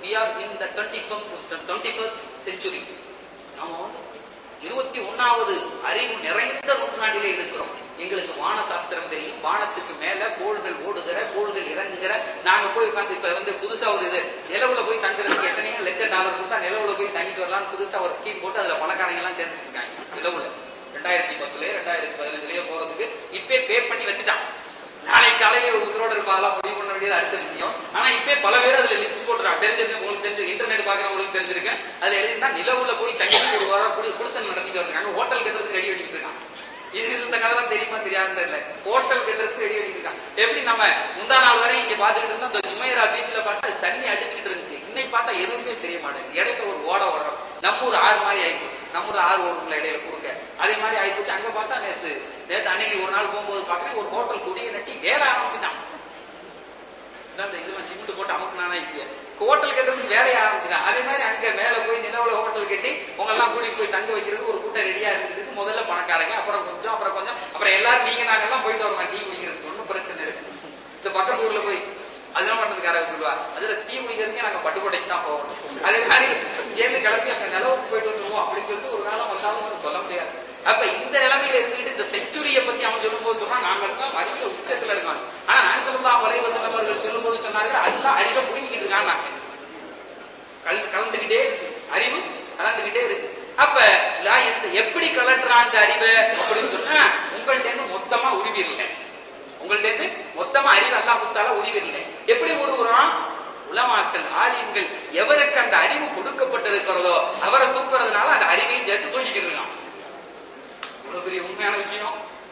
we are in the twenty-first century. நாம வந்து இருபத்தி ஒன்னாவது அறிவு நிறைந்த நூற்றாண்டிலே இருக்கிறோம். எங்களுக்கு வான சாஸ்திரம் தெரியும், வானத்துக்கு மேல கோள்கள் ஓடுகிற, கோள்கள் இறங்குகிற. நாங்க போய் உட்காந்து இப்ப வந்து புதுசா ஒரு இது நிலவுல போய் தங்குறதுக்கு எத்தனையோ லட்சம் டாலர் கொடுத்தா நிலவுல போய் தங்கிட்டு வரலாம்னு புதுசா ஒரு ஸ்கீம் போட்டு அதுல பணக்காரங்க எல்லாம் சேர்ந்துட்டு இருக்காங்க. நிலவுல ரெண்டாயிரத்தி பத்துல ரெண்டாயிரத்தி பதினஞ்சுலயே போறதுக்கு இப்பே பே பண்ணி வச்சுட்டான். நாளைக்கு காலையில ஒரு உசுரோட இருப்பாங்களா முடிவு பண்ண வேண்டியது அடுத்த விஷயம். ஆனா இப்பே பல பேர் அதுல லிஸ்ட் போட்டுறாங்க. தெரிஞ்சிருக்கு, உங்களுக்கு தெரிஞ்சு இன்டர்நெட் பாக்குறவங்களுக்கு தெரிஞ்சிருக்கேன். அதுல எழுதினா நிலவுல போய் தங்கி ஒரு வாரம் கொடுத்து நடத்திட்டு வந்திருக்காங்க. ஹோட்டல் கட்டுறதுக்கு ரெடி பண்ணிட்டு இருக்காங்க. இது இந்த கதைலாம் தெரியுமா தெரியாதுன்னு தெரியல. ஹோட்டல் கட்டுறதுக்கு ரெடி பண்ணிட்டு இருக்காங்க. எப்படி நம்ம முந்தா நாள் வரை இங்க பாத்துக்கிட்டு இருந்தா அந்த ஜுமைரா பீச்ல பார்த்தா தண்ணி அடிச்சுக்கிட்டு இருந்துச்சு. இன்னைக்கு பார்த்தா எதுவுமே தெரிய மாட்டேங்குது. இடையில ஒரு ஓட ஓடுறோம். நம்ம ஒரு ஆறு மாதிரி ஆயிப்போச்சு. நம்ம ஒரு ஆறு ஓடுங்களா இடையில குறுக்க அதே மாதிரி ஆயிப்போச்சு. அங்க பார்த்தா நேற்று நேற்று அன்னைக்கு ஒரு நாள் போகும்போது பாக்குறேன் ஒரு ஹோட்டல் கொடியை நட்டி வேலை ஆரம்பிச்சுட்டான். இதெல்லாம் சிமெண்ட் போட்டு அமுக்குனானா ஹோட்டல் கட்டுறதுக்கு வேலையை ஆரம்பிச்சுட்டான். அதே மாதிரி அங்க மேல போய் நிலவுல ஹோட்டல் கட்டி உங்க எல்லாம் கூட்டிட்டு போய் தங்க வைக்கிறது ஒரு கூட்டம் ரெடியா இருந்துட்டு முதல்ல பணக்காரங்க, அப்புறம் கொஞ்சம் அப்புறம் கொஞ்சம் அப்புறம் எல்லாரும் நீங்க நாங்கெல்லாம் போயிட்டு வரலாம் டீ குடிக்கிறதுக்கு. ஒன்னும் பிரச்சனை இல்லை. இந்த பக்கத்து ஊர்ல போய் அதெல்லாம் பண்றதுக்கார சொல்லுவா அதுல டீ குடிக்கிறதுக்கு நாங்க பட்டுக்கோட்டைக்கு தான் போகணும். அதே மாதிரி ஏந்து கிளம்பி அங்க நிலவுக்கு போயிட்டு வந்துருவோம் அப்படின்னு சொல்லிட்டு ஒரு காலம் வந்தாலும் சொல்ல முடியாது. அப்ப இந்த நிலைமையில இருந்துகிட்டு இந்த செஞ்சுரியை பத்தி அவன் சொல்லும் போது சொன்னா நாங்கெல்லாம் அறிவு உச்சத்துல இருக்காங்க. ஆனா நான் சொல்லலாம் வரைவ செல்லவர்கள் சொல்லும் போது சொன்னார்கள் அதெல்லாம் அறிவை புரிஞ்சுக்கிட்டு இருக்காங்க. கலந்துகிட்டே இருக்கு, அறிவு கலந்துகிட்டே இருக்கு. அப்ப எப்படி கலட்டுறான் அந்த அறிவை அப்படின்னு சொன்னா உங்கள்ட்ட இருந்து மொத்தமா உருவில்லை. உங்கள்ட்ட இருந்து மொத்தமா அறிவு அல்லாஹ் கொடுத்தால உருவில்லை. எப்படி உருவுறான்? உலமாக்கள் ஆலிம்கள் எவருக்கு அந்த அறிவு கொடுக்கப்பட்டிருக்கிறதோ அவரை தூக்குறதுனால அந்த அறிவையும் சேர்த்து தூக்கிக்கிட்டு இருக்கான். எவ்வளவு பெரிய உண்மையான விஷயம்.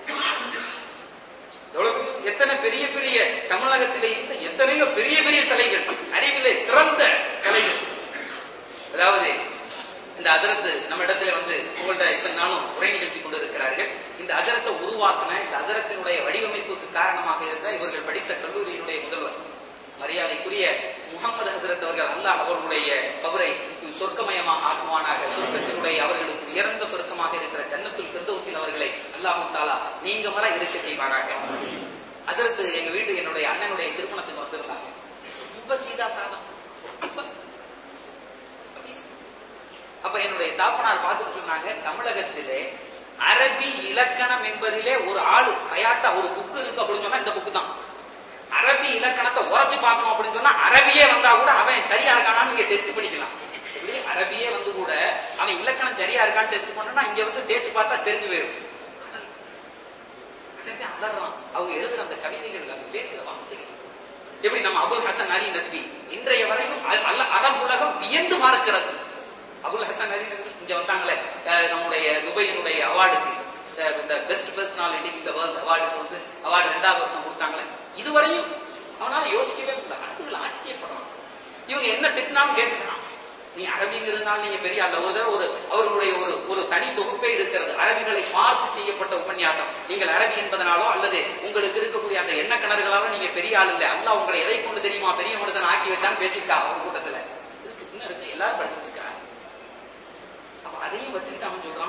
எவ்வளவு எத்தனை பெரிய பெரிய தமிழகத்திலே இருந்த எத்தனையோ பெரிய பெரிய தலைகள், அறிவிலே சிறந்த தலைகள். அதாவது இந்த அஜரத்து நம்ம இடத்துல வந்து உங்கள்கிட்ட இத்தனை நாளும் உரை நிகழ்த்தி கொண்டு இருக்கிறார்கள். இந்த அஜரத்தை உருவாக்கின இந்த அஜரத்தினுடைய வடிவமைப்புக்கு காரணமாக இருந்த இவர்கள் படித்த கல்லூரியினுடைய முதல்வர் மரியாதைக்குரிய முகமது ஹசரத் அவர்கள், அல்லாஹ் அவர்களுடைய கபரை சொர்க்கமயமாக ஆக்குவானாக. சொர்க்கத்தினுடைய அவர்களுக்கு உயர்ந்த சொர்க்கமாக இருக்கிற ஜன்னத்துல் ஃபிர்தௌஸில் அவர்களை அல்லாஹ் தஆலா நீங்க வர இருக்க செய்வாராக. ஹசரத் எங்க வீட்டு என்னுடைய அண்ணனுடைய திருமணத்துக்கு வந்திருந்தாங்க. ரொம்ப சீதா சாதம். அப்ப என்னுடைய தாப்பனார் பார்த்துட்டு சொன்னாங்க, தமிழகத்திலே அரபி இலக்கணம் என்பதிலே ஒரு ஆளு ஹயாத்தா ஒரு புக்கு இருக்கு அப்படின்னு சொன்னா இந்த புக்கு தான். அரபி இலக்கணத்தை உரைச்சு பார்க்கணும் அப்படின்னு சொன்னா அரபியே வந்தா கூட அவன் சரியா இருக்கானான்னு நீங்க டெஸ்ட் பண்ணிக்கலாம். எப்படி அரபியே வந்து கூட அவன் இலக்கணம் சரியா இருக்கான்னு டெஸ்ட் பண்ணா இங்க வந்து தேய்ச்சி பார்த்தா தெரிஞ்சு போயிடும். அவங்க எழுதுற அந்த கவிதைகள், அவங்க பேசுற வார்த்தைகள் எப்படி நம்ம அபுல் ஹசன் அலி நத்வி இன்றைய வரைக்கும் அரபுலகம் வியந்து பார்க்கிறது. அபுல் ஹசன் அலி நத்வி இங்க வந்தாங்களே நம்முடைய துபையினுடைய அவார்டுக்கு, இந்த பெஸ்ட் பர்சனாலிட்டி இந்த வேர்ல்ட் அவார்டுக்கு வந்து அவார்டு ரெண்டாவது வருஷம் கொடுத்தாங்களே, இதுவரையும் அவனால யோசிக்கவே முடியல. அரபுகள் ஆச்சரியப்படுறான். இவங்க என்ன திட்டினாலும் கேட்டுக்கிறான். நீ அரபிங்கிறதுனால நீங்க பெரிய அல்ல. ஒரு ஒரு அவர்களுடைய ஒரு ஒரு தனி தொகுப்பே இருக்கிறது. அரபிகளை பார்த்து செய்யப்பட்ட உபன்யாசம். நீங்கள் அரபி என்பதனாலோ அல்லது உங்களுக்கு இருக்கக்கூடிய அந்த எண்ண கிணறுகளாலும் நீங்க பெரிய ஆள் இல்லை. அல்லாஹ் உங்களை எதை கொண்டு தெரியுமா பெரிய மனுஷன் ஆக்கி வச்சான்னு பேசிட்டா ஒரு கூட்டத்துல இருக்கு. இன்னும் இருக்கு, எல்லாரும் படிச்சுட்டு இருக்கா. அப்ப அதையும் வச்சுட்டு அவன் சொல்றான்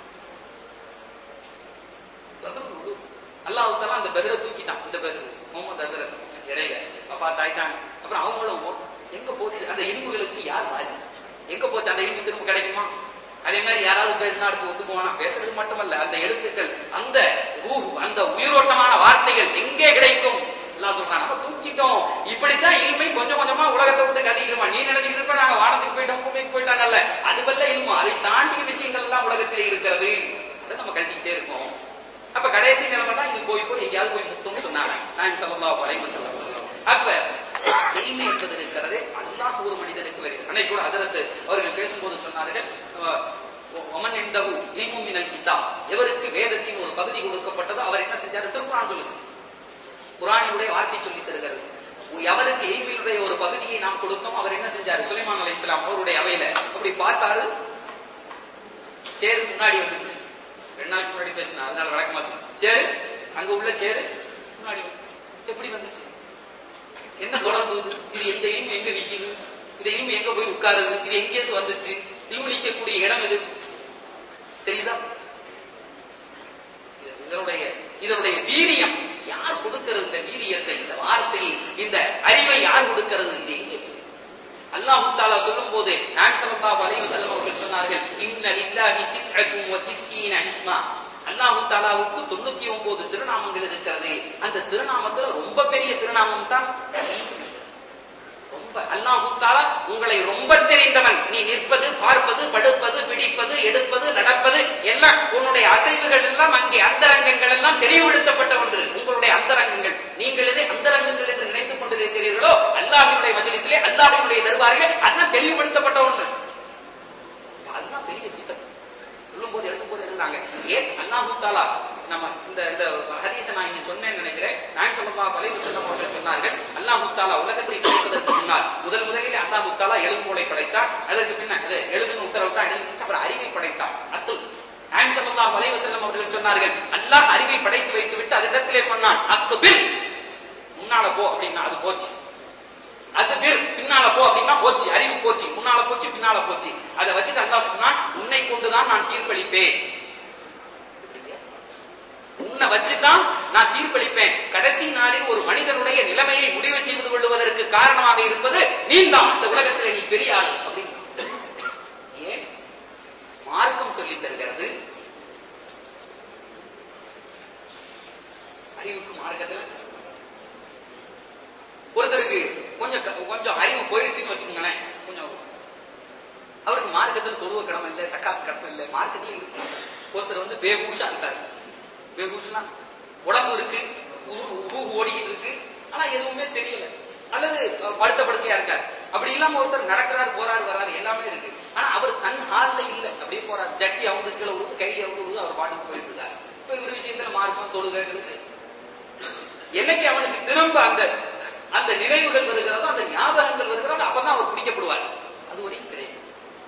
அல்லாஹ் தஆலா அந்த பெதரை தூக்கிட்டான். இந்த பெதர் முகமது ஹசரத் இடையில வஃபாத் ஆயிட்டாங்க. அப்புறம் அவங்களும் எங்க போச்சு அந்த இனிமுகளுக்கு யார் வாரிசு? எங்க போச்சு அந்த இனிமு திரும்ப கிடைக்குமா? அதே மாதிரி யாராவது பேசினா அடுத்து ஒத்துக்குவானா? பேசுறது மட்டுமல்ல, அந்த எழுத்துக்கள், அந்த ரூஹ், அந்த உயிரோட்டமான வார்த்தைகள் எங்கே கிடைக்கும்? எல்லாம் சொல்றான் நம்ம தூக்கிட்டோம். இப்படித்தான் இல்மை கொஞ்சம் கொஞ்சமா உலகத்தை விட்டு கட்டிக்கிடுமா. நீ நினைச்சிட்டு இருப்ப நாங்க வானத்துக்கு போயிட்டோம் பூமிக்கு போயிட்டாங்கல்ல, அது வல்ல இல்மு. அதை தாண்டிய விஷயங்கள் எல்லாம் உலகத்திலே இருக்கிறது. அதை நம்ம கட்டிக்கிட்டே இருக்கோம். அப்ப கடைசி நிலைமை தான் இது போய் போய் எங்கேயாவது போய் முட்டும்னு சொன்னாங்க நாயகம் ஸல்லல்லாஹு அலைஹி வஸல்லம். அப்ப இல்மு என்பது இருக்கிறது அல்லாஹ் ஒரு மனிதனுக்கு வருகிறது. அன்னைக்கு கூட ஹஜரத் அவர்கள் பேசும்போது சொன்னார்கள், ஒமன் இன்தஹு இல்மு மினல் கிதாப், எவருக்கு வேதத்தின் ஒரு பகுதி கொடுக்கப்பட்டதோ அவர் என்ன செஞ்சாரு? திருக்குர்ஆன் சொல்லுது, குர்ஆனினுடைய வார்த்தை சொல்லி தருகிறது. எவருக்கு இல்மினுடைய ஒரு பகுதியை நாம் கொடுத்தோம் அவர் என்ன செஞ்சாரு? சுலைமான் அலைஹிஸ்ஸலாம் அவருடைய அவையில அப்படி பார்த்தாரு, சேரு முன்னாடி வந்துச்சு. ரெண்டு நாளைக்கு முன்னாடி பேசினா அதனால வழக்கமா சேரு அங்க உள்ள சேரு முன்னாடி வந்துச்சு. எப்படி வந்துச்சு? என்ன தொடர்பு? இது எந்த இல்மு எங்க நிக்குது? இந்த இல்மு எங்க போய் உட்காருது? இது எங்கேருந்து வந்துச்சு? இல்மு நிக்கக்கூடிய இடம் எது தெரியுதா? இதனுடைய இதனுடைய வீரியம் யார் கொடுக்கிறது? இந்த வீரியத்தை, இந்த வார்த்தையை, இந்த அறிவை யார் கொடுக்கிறது? இது எங்கே? அல்லாஹ் அல்லாஹ் தஆலா சொல்லும்போது நாயகம் ஸல்லல்லாஹு அலைஹி வஸல்லம் அவர்கள் சொன்னார்கள், இன்ன லில்லாஹி திஸ்அத்துன் வ திஸ்ஈன இஸ்மா. அல்லாஹ் தஆலாவுக்கு தொண்ணூத்தி ஒன்பது திருநாமங்கள் இருக்கிறது. அந்த திருநாமத்துல ரொம்ப பெரிய திருநாமம் தான் ரொம்ப. அல்லாஹ் தஆலா உங்களை ரொம்ப தெரிந்தவன். நீ நிற்பது, பார்ப்பது, படுப்பது, பிடிப்பது, எடுப்பது, நடப்பது எல்லாம் உன்னுடைய அசைவுகள் எல்லாம் அங்கே அந்தரங்கங்கள் எல்லாம் தெளிவுபடுத்தப்பட்ட ஒன்று. உங்களுடைய அந்தரங்கங்கள் நீங்கள் எதை அந்தரங்கங்கள் என்று நினைத்துக் கொண்டிருக்கிறீர்களோ அல்லாஹ்வினுடைய மஜ்லிஸிலே, அல்லாஹ்வினுடைய தர்பாரிலே அதெல்லாம் தெளிவுபடுத்தப்பட்ட ஒன்று. அதுதான் பெரிய சித்தம். சொல்லும் போது எழுதும் போது எழுதுறாங்க. ஏன் அல்லாஹ் தஆலா நம்ம இந்த இந்த ஹதீஸை நான் இங்க சொன்னேன்னு நினைக்கிறேன். நாயகம் ஸல்லல்லாஹு அலைஹி வஸல்லம் அவர்கள் சொன்னார்கள், அல்லாஹ் தஆலா உலகத்தை படைப்பதற்கு முன்னால் முதல் முதலில் அல்லாஹ் தஆலா எழுதுகோலை படைத்தார். அதற்கு பின்ன அது எழுதுன்னு உத்தரவு தான் எழுதிச்சு. அப்புறம் அறிவை படைத்தார். அத்துல் நாயகம் ஸல்லல்லாஹு அலைஹி வஸல்லம் அவர்கள் சொன்னார்கள், அல்லாஹ் அறிவை படைத்து வைத்து விட்டு அதனிடத்திலே சொன்னான், அக்பில் முன்னால போ அப்படின்னா அது போச்சு. அது பேர் பின்னால போ அப்படின்னா போச்சு, அறிவு போச்சு, முன்னால போச்சு, பின்னால போச்சு. அதை வச்சுட்டு அல்லாஹ் சொன்னான், உன்னை கொண்டுதான் நான் தீர்ப்பளிப்பேன். உன்னை வச்சுதான் நான் தீர்ப்பளிப்பேன். கடைசி நாளில் ஒரு மனிதனுடைய நிலைமையை முடிவு செய்து கொள்வதற்கு காரணமாக இருப்பது நீதான். இந்த உலகத்தில் நீ பெரிய ஆளு அப்படின்னு ஏன் மார்க்கம் சொல்லி தருகிறது. அறிவுக்கு மார்க்கத்தில் ஒருத்தருக்கு கொஞ்சம் கொஞ்சம் அறிவு போயிடுச்சுன்னு வச்சுக்கோங்களேன், கொஞ்சம் அவருக்கு மார்க்கத்தில் தொழுவ கடமை இல்லை, சக்காத்து கடமை இல்லை, மார்க்கத்தில் இருக்கு. ஒருத்தர் வந்து பேகூஷா இருக்காரு. பேகூஷனா உடம்பு இருக்கு, ஓடிக்கிட்டு இருக்கு, ஆனா எதுவுமே தெரியல, அல்லது படுத்த படுக்கையா இருக்காரு. அப்படி இல்லாம ஒருத்தர் நடக்கிறாரு, போறாரு, வராரு, எல்லாமே இருக்கு. ஆனா அவர் தன் ஹால்ல இல்ல, அப்படியே போறாரு. ஜட்டி அவங்க கீழே விழுது, கையில அவங்க விழுது, அவர் பாட்டுக்கு போயிட்டு இருக்காரு. இப்ப இவர் விஷயத்துல மார்க்கம் தொழுகை என்னைக்கு அவனுக்கு திரும்ப அந்த அந்த நினைவுகள் வருகிறதோ, அந்த ஞாபகங்கள் வருகிறதோ, அப்பதான் அவர் பிடிக்கப்படுவார். அது வரைக்கும் கிடையாது.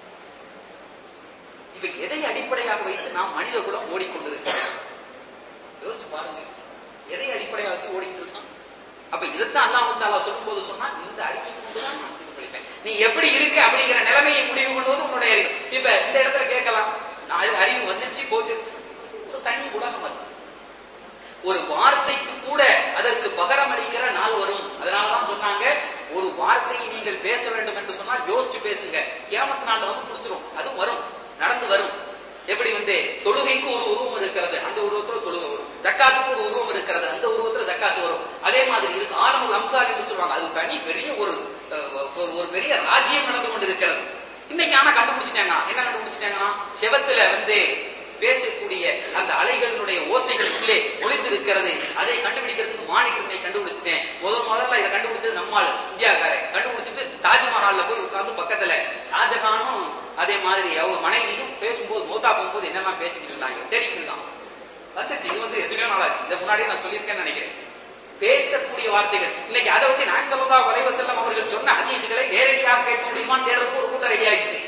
இப்ப எதை அடிப்படையாக வைத்து நாம் மனித குலம் ஓடிக்கொண்டிருக்கிறோம் யோசிச்சு பாருங்க. எதை அடிப்படையாக வச்சு ஓடிக்கிட்டு இருக்கோம்? அப்ப இதைத்தான் அல்லாஹ் தஆலா சொல்லும் போது சொன்னா, இந்த அறிவை கொண்டுதான் நான் தீர்ப்பளிப்பேன். நீ எப்படி இருக்கு அப்படிங்கிற நிலைமையை முடிவு கொள்வது உன்னுடைய அறிவு. இப்ப இந்த இடத்துல கேட்கலாம், அறிவு வந்துச்சு போச்சு, ஒரு தனி உலகம் அது. ஒரு வார்த்தைக்கு கூட அதற்கு பகரம் அளிக்கிற நாள் வரும். அதனாலதான் சொன்னாங்க, ஒரு வார்த்தையை நீங்கள் பேச வேண்டும் என்று சொன்னால் யோசிச்சு பேசுங்க. கியாமத் நாள்ல வந்து புடிச்சிரும். அது வரும், நடந்து வரும். எப்படி வந்து தொழுகைக்கு ஒரு உருவம் இருக்கிறது, அந்த உருவத்துல தொழுகை வரும். ஜக்காத்துக்கு ஒரு உருவம் இருக்கிறது, அந்த உருவத்துல ஜக்காத்து வரும். அதே மாதிரி இதுக்கு ஆலமுல் அம்சால் என்று சொல்லுவாங்க. அது தனி பெரிய ஒரு ஒரு பெரிய ராஜ்யம் நடந்து கொண்டு இருக்கிறது. இன்னைக்கு ஆனா கண்டுபிடிச்சிட்டாங்க. என்ன கண்டுபிடிச்சிட்டாங்கன்னா, செவத்துல வந்து பேசக்கூடிய அந்த அலைகளினுடைய ஓசைகளுக்குள்ளே ஒளிந்திருக்கிறது. அதை கண்டுபிடிக்கிறதுக்கு மானிட்டரை கண்டுபிடிச்சிட்டேன். முதல் முதல்ல இதை கண்டுபிடிச்சது நம்மால் இந்தியாக்காரன். கண்டுபிடிச்சிட்டு தாஜ்மஹால்ல போய் உட்கார்ந்து பக்கத்துல ஷாஜகானும் அதே மாதிரி அவங்க மனைவியும் பேசும்போது மௌத்தா போகும்போது என்னெல்லாம் பேசிக்கிட்டு இருந்தாங்க, தேடிக்கிட்டு இருக்காங்க. வந்துருச்சு. இது வந்து எத்தனையோ நாளாச்சு. இதை முன்னாடியே நான் சொல்லியிருக்கேன்னு நினைக்கிறேன். பேசக்கூடிய வார்த்தைகள் இன்னைக்கு அதை வச்சு நாயகம் ஸல்லல்லாஹு அலைஹி வஸல்லம் அவர்கள் சொன்ன ஹதீஸ்களை நேரடியாக கேட்க முடியுமான்னு தேடுறதுக்கு ஒரு கூட்டம் ரெடி ஆயிடுச்சு.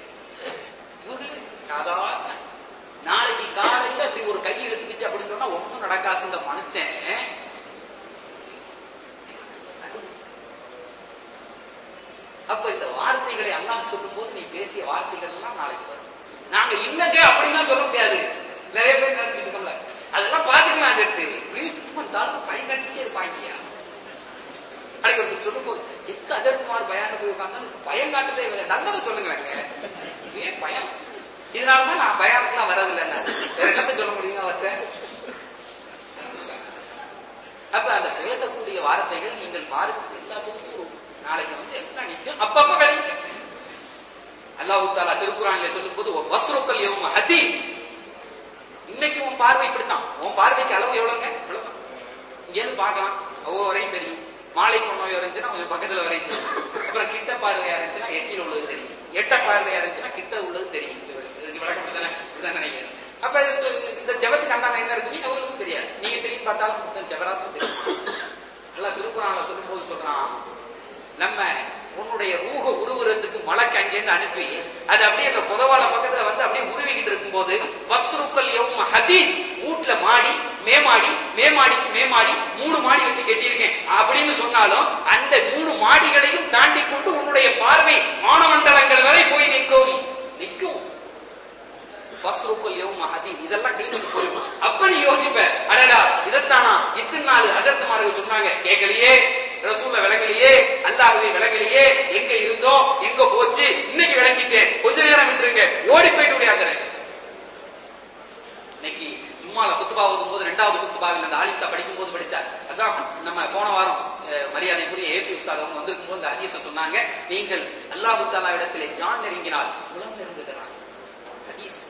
சாதாரண நாளைக்கு காலையில இப்படி ஒரு கை எடுத்துக்கிச்சு அப்படின்னு சொன்னா ஒன்னும் நடக்காது. இந்த மனுஷன் அப்ப இந்த வார்த்தைகளை எல்லாம் சொல்லும் போது நீ பேசிய வார்த்தைகள் எல்லாம் நாளைக்கு வரும். நாங்க இன்னங்க அப்படின்னா சொல்ல முடியாது. நிறைய பேர் நினைச்சுட்டு இருக்கோம்ல, அதெல்லாம் பாத்துக்கலாம். அதற்கு இருந்தாலும் பயங்காட்டிட்டே இருப்பாங்க. அன்னைக்கு ஒருத்தர் சொல்லும் போது, எத்த அஜர்குமார் பயான போய் உட்கார்ந்தாலும் பயங்காட்டுதே நல்லது சொல்லுங்களேங்க. ஏன் பயம்? இதனாலதான் நான் பயானுக்குலாம் வரதில்லை. வேற என்னத்தை சொல்ல முடியுங்க அவர்கிட்ட? அப்ப அந்த பேசக்கூடிய வார்த்தைகள் நீங்கள் பாருங்க, எல்லாத்துக்கும் நாளைக்கு வந்து எல்லாம் நிற்கும். அப்பப்ப விளையுங்க. அல்லாஹ் தஆலா திருக்குர்ஆனிலே சொல்லும் போது, வஸ்ருக்கல் யௌம ஹதீத். இன்னைக்கு உன் பார்வை இப்படித்தான். உன் பார்வைக்கு அளவு எவ்வளவுங்க? எவ்வளவு இங்கேருந்து பார்க்கலாம், ஒவ்வொரு வரையும் தெரியும். மாலை கொண்டவை இருந்துச்சுன்னா கொஞ்சம் பக்கத்துல வரையும் தெரியும். அப்புறம் கிட்ட பார்வையா இருந்துச்சுன்னா எட்டில் உள்ளது தெரியும். எட்ட பார்வையா இருந்துச்சுன்னா கிட்ட உள்ளது தெரியும். விளக்கம் தானே நினைக்கிறேன். அப்ப இந்த ஜெபத்துக்கு அண்ணா என்ன இருக்குன்னு அவங்களுக்கும் தெரியாது. நீங்க திரும்பி பார்த்தாலும் ஜெபராத்தான் தெரியும். நல்லா திருக்குர்ஆன்ல சொல்லும் போது சொல்றான், நம்ம உன்னுடைய ரூஹ உருவுறதுக்கு மலக்கு அங்கேன்னு அனுப்பி அது அப்படியே அந்த புதவாள பக்கத்துல வந்து அப்படியே உருவிக்கிட்டு இருக்கும் போது, வஸ்ருக்கல் யௌம ஹதீத், வீட்டுல மாடி மேமாடி, மேமாடிக்கு மேமாடி மூணு மாடி வச்சு கட்டியிருக்கேன் அப்படின்னு சொன்னாலும் அந்த மூணு மாடிகளையும் தாண்டி கொண்டு உன்னுடைய பார்வை வானமண்டலங்கள் வரை போய் நிற்கும் நிற்கும் வஸ்ருக்கல் யௌம ஹதீத். இதெல்லாம் கிழிஞ்சு போயிடும். அப்ப நீ யோசிப்ப, அடடா இதத்தானா இத்தனை நாள் ஹஜரத்மார்கள் சொன்னாங்க, கேட்கலையே, ரசூலை விளங்கலையே, அல்லாஹ்வை விளங்கலையே, எங்க இருந்தோம், எங்க அந்த ஆலிம்சா படிக்கும் போது படிச்சார். அதான் நம்ம போன வாரம் மரியாதைக்குரிய ஏபி உஸ்தாத் அவங்க வந்திருக்கும் போது இந்த ஹதீஸை சொன்னாங்க, நீங்கள் அல்லாஹ் தஆலா இடத்திலே ஜான் நெருங்கினால் முலம் நெருங்குகிறார். ஹதீஸ்.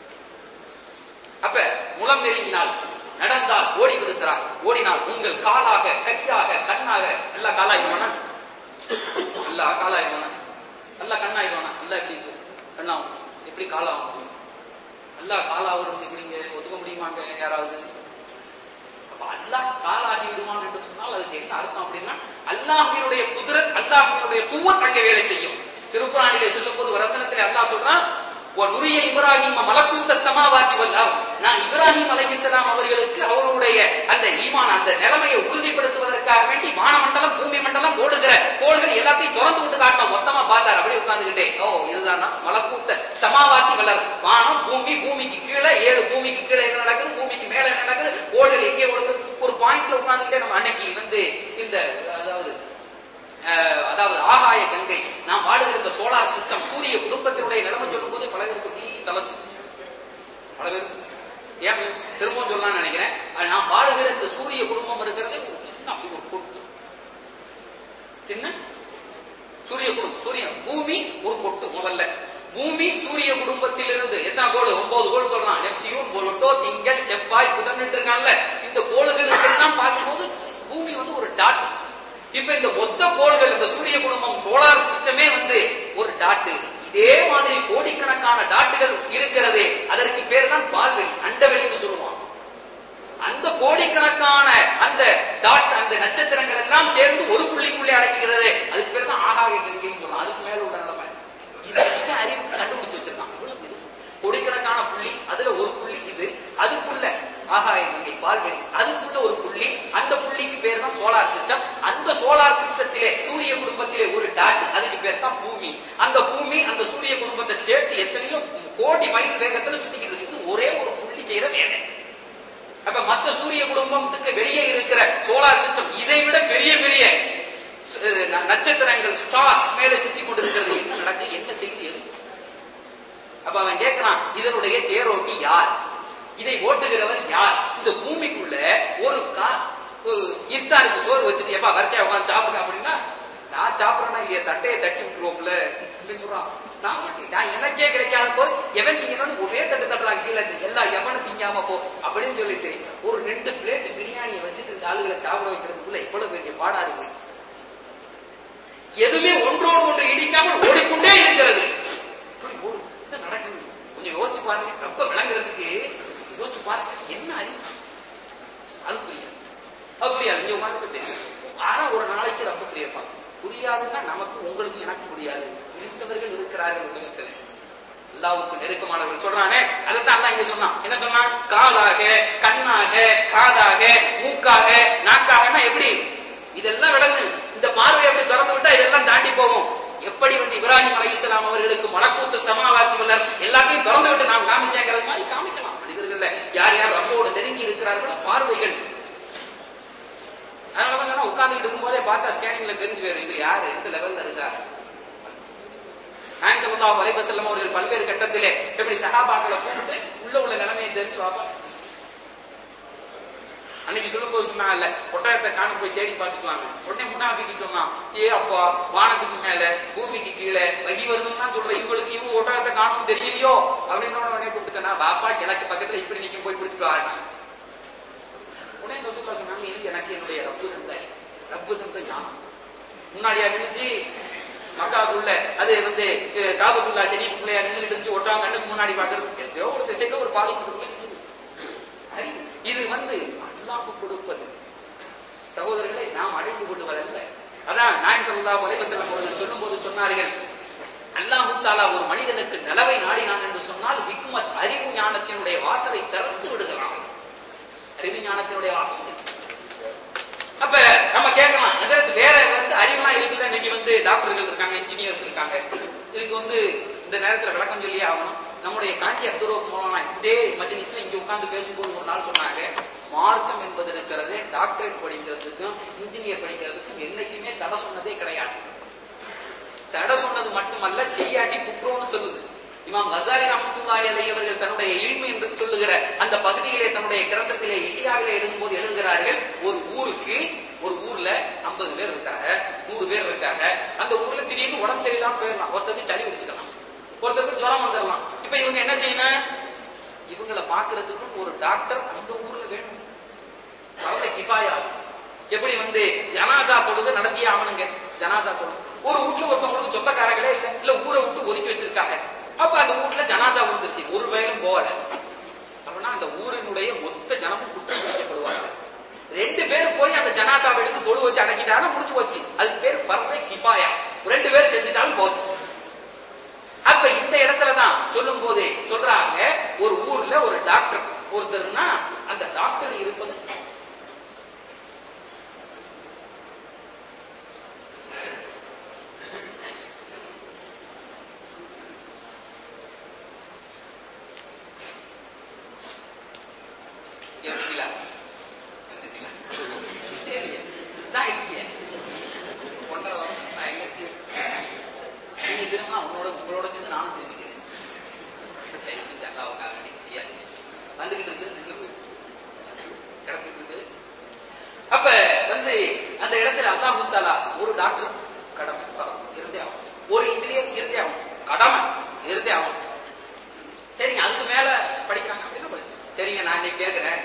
அப்ப முலம் நெருங்கினால், நடந்தால் ஓடி விடுகிறார், ஓடினால் உங்கள் காலாக கையாக கண்ணாக எல்லாம் காலாயிருவானா, எல்லாம் காலாயிருவானா, எல்லாம் கண்ணாயிருவானா, எல்லாம் எப்படி கண்ணா எப்படி காலாக முடியும், எல்லாம் காலாவது இப்படிங்க ஒத்துக்க முடியுமாங்க யாராவது? அப்ப அல்லாஹ் காலாகி விடுவான் என்று சொன்னால் அதுக்கு என்ன அர்த்தம் அப்படின்னா, அல்லாஹ்வினுடைய குதிரத், அல்லாஹ்வினுடைய குவத் அங்கே வேலை செய்யும். திருக்குர்ஆனிலே சொல்லும் போது வசனத்திலே அல்லாஹ் சொல்றான், நுரிய இப்ராஹிம் மலக்கூத்த சமாவாதி வல்லாஹ், நான் இப்ராஹிம் அலைஹிஸ்ஸலாம் அவர்களுக்கு அவருடைய அந்த ஈமான் அந்த நிலைமையை உறுதிப்படுத்துவதற்காக வேண்டி வானமண்டலம் பூமி மண்டலம் ஓடுகிற கோள்கள் எல்லாத்தையும் திறந்து விட்டு காட்டணும். மொத்தமா பார்த்தார், அப்படியே உட்கார்ந்துகிட்டே, ஓ இதுதான் மலக்கூத்த சமாவாதி வல்லர், வானம் பூமி, பூமிக்கு கீழே ஏழு, பூமிக்கு கீழே என்ன நடக்குது, பூமிக்கு மேல என்ன நடக்குது, கோள்கள் எங்கே ஓடுது, ஒரு பாயிண்ட்ல உட்கார்ந்துகிட்டே நம்ம அன்னைக்கு வந்து இந்த அதாவது அதாவது ஆகாய கங்கை நாம் வாழுகிற இந்த சோலார் சிஸ்டம் சூரிய குடும்பத்தினுடைய நிலைமை சொல்லும் போது பல பேருக்கு நீ தலைச்சு பல பேருக்கு ஏன் திரும்பவும் சொல்லலாம்னு நினைக்கிறேன். நாம் வாழுகிற இந்த சூரிய குடும்பம் இருக்கிறதே ஒரு சின்ன அப்படி ஒரு பொட்டு, சின்ன சூரிய குடும்பம், சூரிய பூமி ஒரு பொட்டு. முதல்ல பூமி சூரிய குடும்பத்தில் இருந்து எத்தனை கோள், ஒன்பது கோள் சொல்றான், நெப்டியூன், பொருட்டோ, திங்கள், செவ்வாய், புதன் இருக்கான்ல, இந்த கோள்களுக்கு எல்லாம் பார்க்கும்போது பூமி வந்து ஒரு டாட். இப்ப இந்த மொத்த கோள்கள் இந்த சூரிய குடும்பம் சோலார் சிஸ்டமே வந்து ஒரு டாட்டு. இதே மாதிரி கோடிக்கணக்கான டாட்டுகள் இருக்கிறது, அதற்கு பேர் தான் பால்வெளி, அண்டவெளின்னு சொல்லுவான். அந்த கோடிக்கணக்கான அந்த டாட் அந்த நட்சத்திரங்கள் எல்லாம் சேர்ந்து ஒரு புள்ளிக்குள்ளே அடக்குகிறது, அதுக்கு பேர் தான் ஆகாய கங்கைன்னு சொல்லலாம். அதுக்கு மேல உள்ள நிலைமை இது அறிவு கண்டுபிடிச்சு வச்சிருக்காங்க. கோடிக்கணக்கான புள்ளி, அதுல ஒரு புள்ளி இது, அதுக்குள்ள ஆகாய கங்கை பால்வெளி, அதுக்குள்ள ஒரு புள்ளி, அந்த புள்ளிக்கு பேர் தான் சோலார் சிஸ்டம். அந்த சோலார் சிஸ்டத்திலே சூரிய குடும்பத்திலே ஒரு டாட், அதுக்கு பேர் தான் பூமி. அந்த பூமி அந்த சூரிய குடும்பத்தை சேர்த்து எத்தனையோ கோடி மைல் வேகத்துல சுத்திக்கிட்டு இருக்கு, ஒரே ஒரு புள்ளி செய்யற வேலை. அப்ப மற்ற சூரிய குடும்பத்துக்கு வெளியே இருக்கிற சோலார் சிஸ்டம் இதை விட பெரிய பெரிய நட்சத்திரங்கள் ஸ்டார்ஸ் மேலே சுத்தி கொண்டிருக்கிறது. என்ன நடக்குது, என்ன செய்தி எது? அப்ப அவன் கேட்கிறான், இதனுடைய தேரோட்டி யார், இதை ஓட்டுகிறவர் யார்? இந்த பூமிக்குள்ள ஒரு இஃப்தாருக்கு சோறு வச்சுட்டு எப்பா வரிச்சா உட்காந்து சாப்பிடுங்க அப்படின்னா, நான் சாப்பிடறேன்னா இல்லையா, தட்டையை தட்டி விட்டுருவோம்ல அப்படின்னு சொல்றான். நான் மட்டும் நான் எனக்கே கிடைக்காத போது எவன் திங்கணும்னு ஒரே தட்டு தட்டுறாங்க கீழே, எல்லா எவனும் திங்காம போ அப்படின்னு சொல்லிட்டு ஒரு ரெண்டு பிளேட் பிரியாணியை வச்சுட்டு இந்த ஆளுகளை சாப்பிட வைக்கிறதுக்குள்ள எவ்வளவு பெரிய பாடா இருக்கு. எதுவுமே ஒன்றோடு ஒன்று இடிக்காமல் ஓடிக்கொண்டே இருக்கிறது. நடக்குது கொஞ்சம் யோசிச்சு பாருங்க, ரொம்ப விளங்குறதுக்கு யோசிச்சு பாருங்க, என்ன அறிவு அது புரியாது, அது புரியாது. இங்க உட்காந்து ஆனா ஒரு நாளைக்கு ரொம்ப புரியப்பா, புரியாதுன்னா நமக்கு உங்களுக்கு எனக்கு புரியாது. புரிந்தவர்கள் இருக்கிறார்கள் உலகத்தில், அல்லாஹ்வுக்கு நெருக்கமானவர்கள் சொல்றானே, அதைத்தான் அல்லாஹ் இங்க சொன்னான். என்ன சொன்னான்? காலாக, கண்ணாக, காதாக, மூக்காக, நாக்காகனா எப்படி இதெல்லாம் விடங்கு, இந்த பார்வை எப்படி திறந்து விட்டா இதெல்லாம் தாண்டி போகும். எப்படி வந்து இப்ராஹிம் அலைஹிஸ்ஸலாம் அவர்களுக்கு மலக்கூத்து சமாவாத்தி வல்லர் எல்லாத்தையும் திறந்து விட்டு நாம் காமிச்சேங்கிறது மாதிரி காமிக்கலாம். மனிதர்கள்ல யார் யார் ரப்போடு நெருங்கி இருக்கிறார்களோ பார்வைகள். அதனாலதான் உட்கார்ந்துட்டு இருக்கும் போதே பார்த்தா ஸ்கேனிங்ல தெரிஞ்சு போயிடும் இது யாரு எந்த லெவல்ல இருக்காரு. நாயகம் ஸல்லல்லாஹு அலைஹி வஸல்லம் அவர்கள் பல்வேறு கட்டத்திலே எப்படி சஹாபாக்களை கூப்பிட்டு உள்ள உள்ள நிலைமையை தெரிஞ்சு பார்ப்பாங்க. அன்னைக்கு சொல்லும் போது சொன்னாங்கல்ல, ஒட்டகத்தை காண போய் தேடி பார்த்துக்குவாங்க. உடனே முன்னாபிக்கு சொன்னான், ஏ அப்பா வானத்துக்கு மேல பூமிக்கு கீழே வகி வருதுன்னு தான் சொல்ற, இவங்களுக்கு இவங்க ஒட்டகத்தை காணும் தெரியலையோ அப்படின்னு உடனே கூப்பிட்டு சொன்னா, பாப்பா கிழக்கு பக்கத்துல இப்படி நீங்க போய் பிடிச்சிட்டு வாங்க. உடனே ரசூலுல்லாஹ் சொன்னாங்க, இது எனக்கு என்னுடைய ரப்பு தந்த ரப்பு தந்த ஞானம். முன்னாடியா நினைச்சு மக்காவுக்குள்ள அது வந்து காபத்துல்லா ஷெரீஃபுக்குள்ளே நின்றுட்டு இருந்துச்சு, ஒட்டகம் கண்ணுக்கு முன்னாடி பாக்குறது ஏதோ ஒரு திசையில ஒரு பாலிமத்துக்குள்ள நிற்குது. இது வந்து அல்லாஹ் கொடுப்பது. சகோதரர்களை நாம் அடைந்து கொள்வதல்ல. அதான் நாயகம் ஸல்லல்லாஹு அலைஹி வஸல்லம் அவர்கள் சொல்லும் போது சொன்னார்கள், அல்லாஹ் தஆலா ஒரு மனிதனுக்கு நலவை நாடினான் என்று சொன்னால் ஹிக்மத் அறிவு ஞானத்தினுடைய வாசலை திறந்து விடுகிறான். அறிவு ஞானத்தினுடைய வாசல். அப்ப நம்ம கேட்கலாம், அதற்கு வேற வந்து அறிவுலாம் இருக்குல்ல, இன்னைக்கு வந்து டாக்டர்கள் இருக்காங்க, இன்ஜினியர்ஸ் இருக்காங்க, இதுக்கு வந்து இந்த நேரத்துல விளக்கம் சொல்லியே ஆகணும். நம்முடைய காஞ்சி அப்துல் ரவுஃப் மௌலானா இதே மஜ்லிஸ்ல இங்க உட்கார்ந்து பேசும்போது ஒரு நாள் சொன்னாங்க, மார்க்கம் என்பது இருக்கிறது டாக்டரேட் படிக்கிறதுக்கும் இன்ஜினியர் படிக்கிறதுக்கும் என்னைக்குமே தடை சொன்னதே கிடையாது. தடை சொன்னது மட்டுமல்ல, செய்யாட்டி குற்றம்னு சொல்லுது. இமாம் கஸாலி ரஹ்மத்துல்லாஹி அலைஹி அவர்கள் தன்னுடைய இல்மு என்று சொல்லுகிற அந்த பகுதியிலே தன்னுடைய கிரந்தத்திலே இஹ்யாவிலே எழுதும் போது எழுதுகிறார்கள், ஒரு ஊருக்கு ஒரு ஊர்ல ஐம்பது பேர் இருக்காங்க, நூறு பேர் இருக்காங்க. அந்த ஊர்ல திடீர்னு உடம்பு சரியில்லாம போயிடலாம், ஒருத்தருக்கு சளி பிடிச்சுக்கலாம், ஒருத்தருக்கு ஜுரம் வந்துடலாம். இப்ப இவங்க என்ன செய்யணும்? இவங்களை பாக்குறதுக்கும் ஒரு டாக்டர் அந்த ஊர்ல வேணும். அவங்கள கிஃபாயா எப்படி வந்து ஜனாசா தொழுது நடத்தியே ஆகணுங்க. ஜனாசா தொழுது ஒரு வீட்டுல ஒருத்தவங்களுக்கு சொந்தக்காரங்களே இல்ல, இல்ல ஊரை விட்டு ஒதுக்கி வச்சிருக்காங்க. அப்ப அந்த வீட்டுல ஜனாசா விழுந்துருச்சு, ஒரு வயலும் போகல அப்படின்னா அந்த ஊரினுடைய மொத்த ஜனமும் குற்றம் பிடிக்கப்படுவாங்க. ரெண்டு பேர் போய் அந்த ஜனாசாவை எடுத்து தொழு வச்சு அடக்கிட்டாலும் முடிச்சு போச்சு. அதுக்கு பேர் ஃபர்தே கிஃபாயா. ரெண்டு பேரும் செஞ்சுட்டாலும் போதும். அப்ப இந்த இடத்துலதான் சொல்லும் போதே சொல்றாங்க, ஒரு ஊர்ல ஒரு டாக்டர் ஒருத்தர்னா அந்த டாக்டர் இருப்பது உங்களோட சேர்ந்து நானும் தெரிவிக்கிறேன். வந்துகிட்டு இருக்கு கிடைச்சிட்டு இருக்கு. அப்ப வந்து அந்த இடத்துல அல்லாஹ் தஆலா ஒரு டாக்டர் கடமை இருந்தே ஆகும், ஒரு இன்ஜினியர் இருந்தே ஆகும், கடமை இருந்தே ஆகும். சரிங்க, அதுக்கு மேல படிக்கிறாங்க அப்படின்னு சரிங்க. நான் இன்னைக்கு கேட்கிறேன்,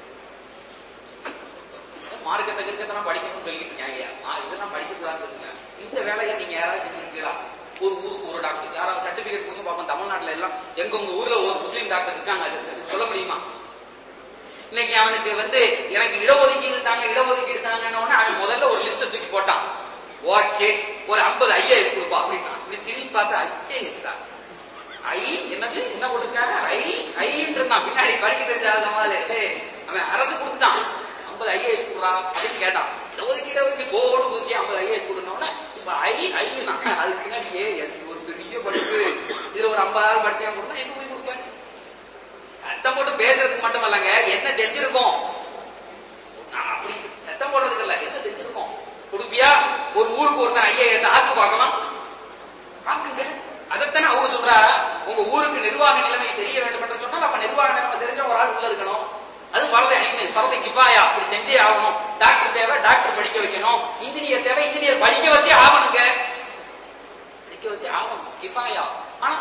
மார்க்கத்தை கிரிக்கெல்லாம் படிக்கணும்னு சொல்லிட்டு இருக்கீங்க, இதெல்லாம் படிக்க கூடாதுன்னு இந்த வேலையை நீங்க யாராவது செஞ்சிருக்கீங்களா? ஒரு ஊருக்கு ஒரு டாக்டர் யாராவது சர்டிபிகேட் கொடுங்க பார்ப்போம். தமிழ்நாட்டுல எல்லாம் எங்க உங்க ஊர்ல ஒரு முஸ்லீம் டாக்டர் இருக்காங்க, அது சொல்ல முடியுமா? இன்னைக்கு அவனுக்கு வந்து எனக்கு இடஒதுக்கீடு தாங்க இடஒதுக்கீடு தாங்கன்னு அவன் முதல்ல ஒரு லிஸ்ட் தூக்கி போட்டான். ஓகே, ஒரு ஐம்பது ஐஏஎஸ் கொடுப்பா அப்படின்னா இப்படி திரும்பி பார்த்தா ஐஏஎஸ் ஐ என்னது என்ன போட்டிருக்காங்க ஐ ஐன்னு இருந்தான். பின்னாடி படிக்க தெரிஞ்சாத மாதிரி அவன் அரசு கொடுத்துட்டான். ஐம்பது ஐஏஎஸ் கொடுறா அப்படின்னு கேட்டான். இடஒதுக்கீடு கோடு குதிச்சு ஐம்பது ஐஏஎஸ் கொடுத்தோம்னா இப்ப ஐ ஐனா அதுக்கு பின்னாடி ஏஎஸ் ஒரு பெரிய படிப்பு. இதுல ஒரு ஐம்பதாயிரம் படிச்சவன் கொடுத்தா எங்க போய் கொடுப்பேன்? சத்தம் போட்டு பேசுறதுக்கு மட்டும் இல்லங்க, என்ன செஞ்சிருக்கோம் அப்படி சத்தம் போடுறதுக்கு இல்ல, என்ன செஞ்சிருக்கோம் கொடுப்பியா? ஒரு ஊருக்கு ஒருத்தன் ஐஏஎஸ் ஆக்கு பார்க்கலாம், ஆக்குங்க. அதைத்தானே அவங்க சொல்றாரா? உங்க ஊருக்கு நிர்வாக நிலைமை தெரிய வேண்டும் என்று சொன்னால் அப்ப நிர்வாக நிலைமை தெரிஞ்ச ஒரு ஆள் உள்ள இருக்கணும். அது பரத ஐந்து பரத கிஃபாயா, அப்படி செஞ்சே ஆகணும். டாக்டர் தேவை, டாக்டர் படிக்க வைக்கணும். இன்ஜினியர் தேவை, இன்ஜினியர் படிக்க வச்சே ஆகணுங்க, படிக்க வச்சே ஆகணும், கிஃபாயா. ஆனா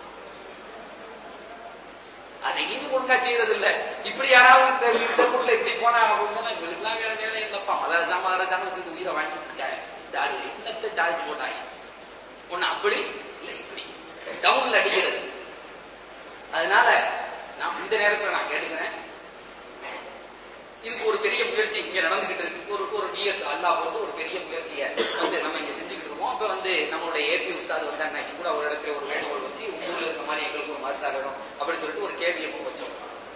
அதை இது ஒழுங்கா செய்யறது இல்ல. இப்படி யாராவது இந்த ஊர்ல இப்படி போனா அப்படின்னா இவங்களுக்குலாம் வேற வேலை இல்லப்பா, மதரசா மதரசா வச்சுட்டு உயிரை வாங்கிட்டு என்னத்தை சார்ஜ் போட்டாங்க. ஒண்ணு அப்படி இல்ல இப்படி டவுன்ல அடிக்கிறது. அதனால நான் இந்த நேரத்தில் நான் கேட்டுக்கிறேன், இதுக்கு ஒரு பெரிய முயற்சி இங்க நடந்துகிட்டு இருக்கு. ஒரு ஒரு நியத் அல்லாஹ் போட்டு ஒரு பெரிய முயற்சியை வந்து நம்ம இங்க செஞ்சுக்கிட்டு இருக்கோம். இப்ப வந்து நம்மளுடைய ஏபி உஸ்தாது வந்து அன்னைக்கு கூட ஒரு இடத்துல ஒரு வேண்டுகோள் வச்சு ஊர்ல இருக்க மாதிரி எங்களுக்கு ஒரு மதரசா வேணும் அப்படின்னு சொல்லிட்டு ஒரு கேள்வியை வச்சோம்.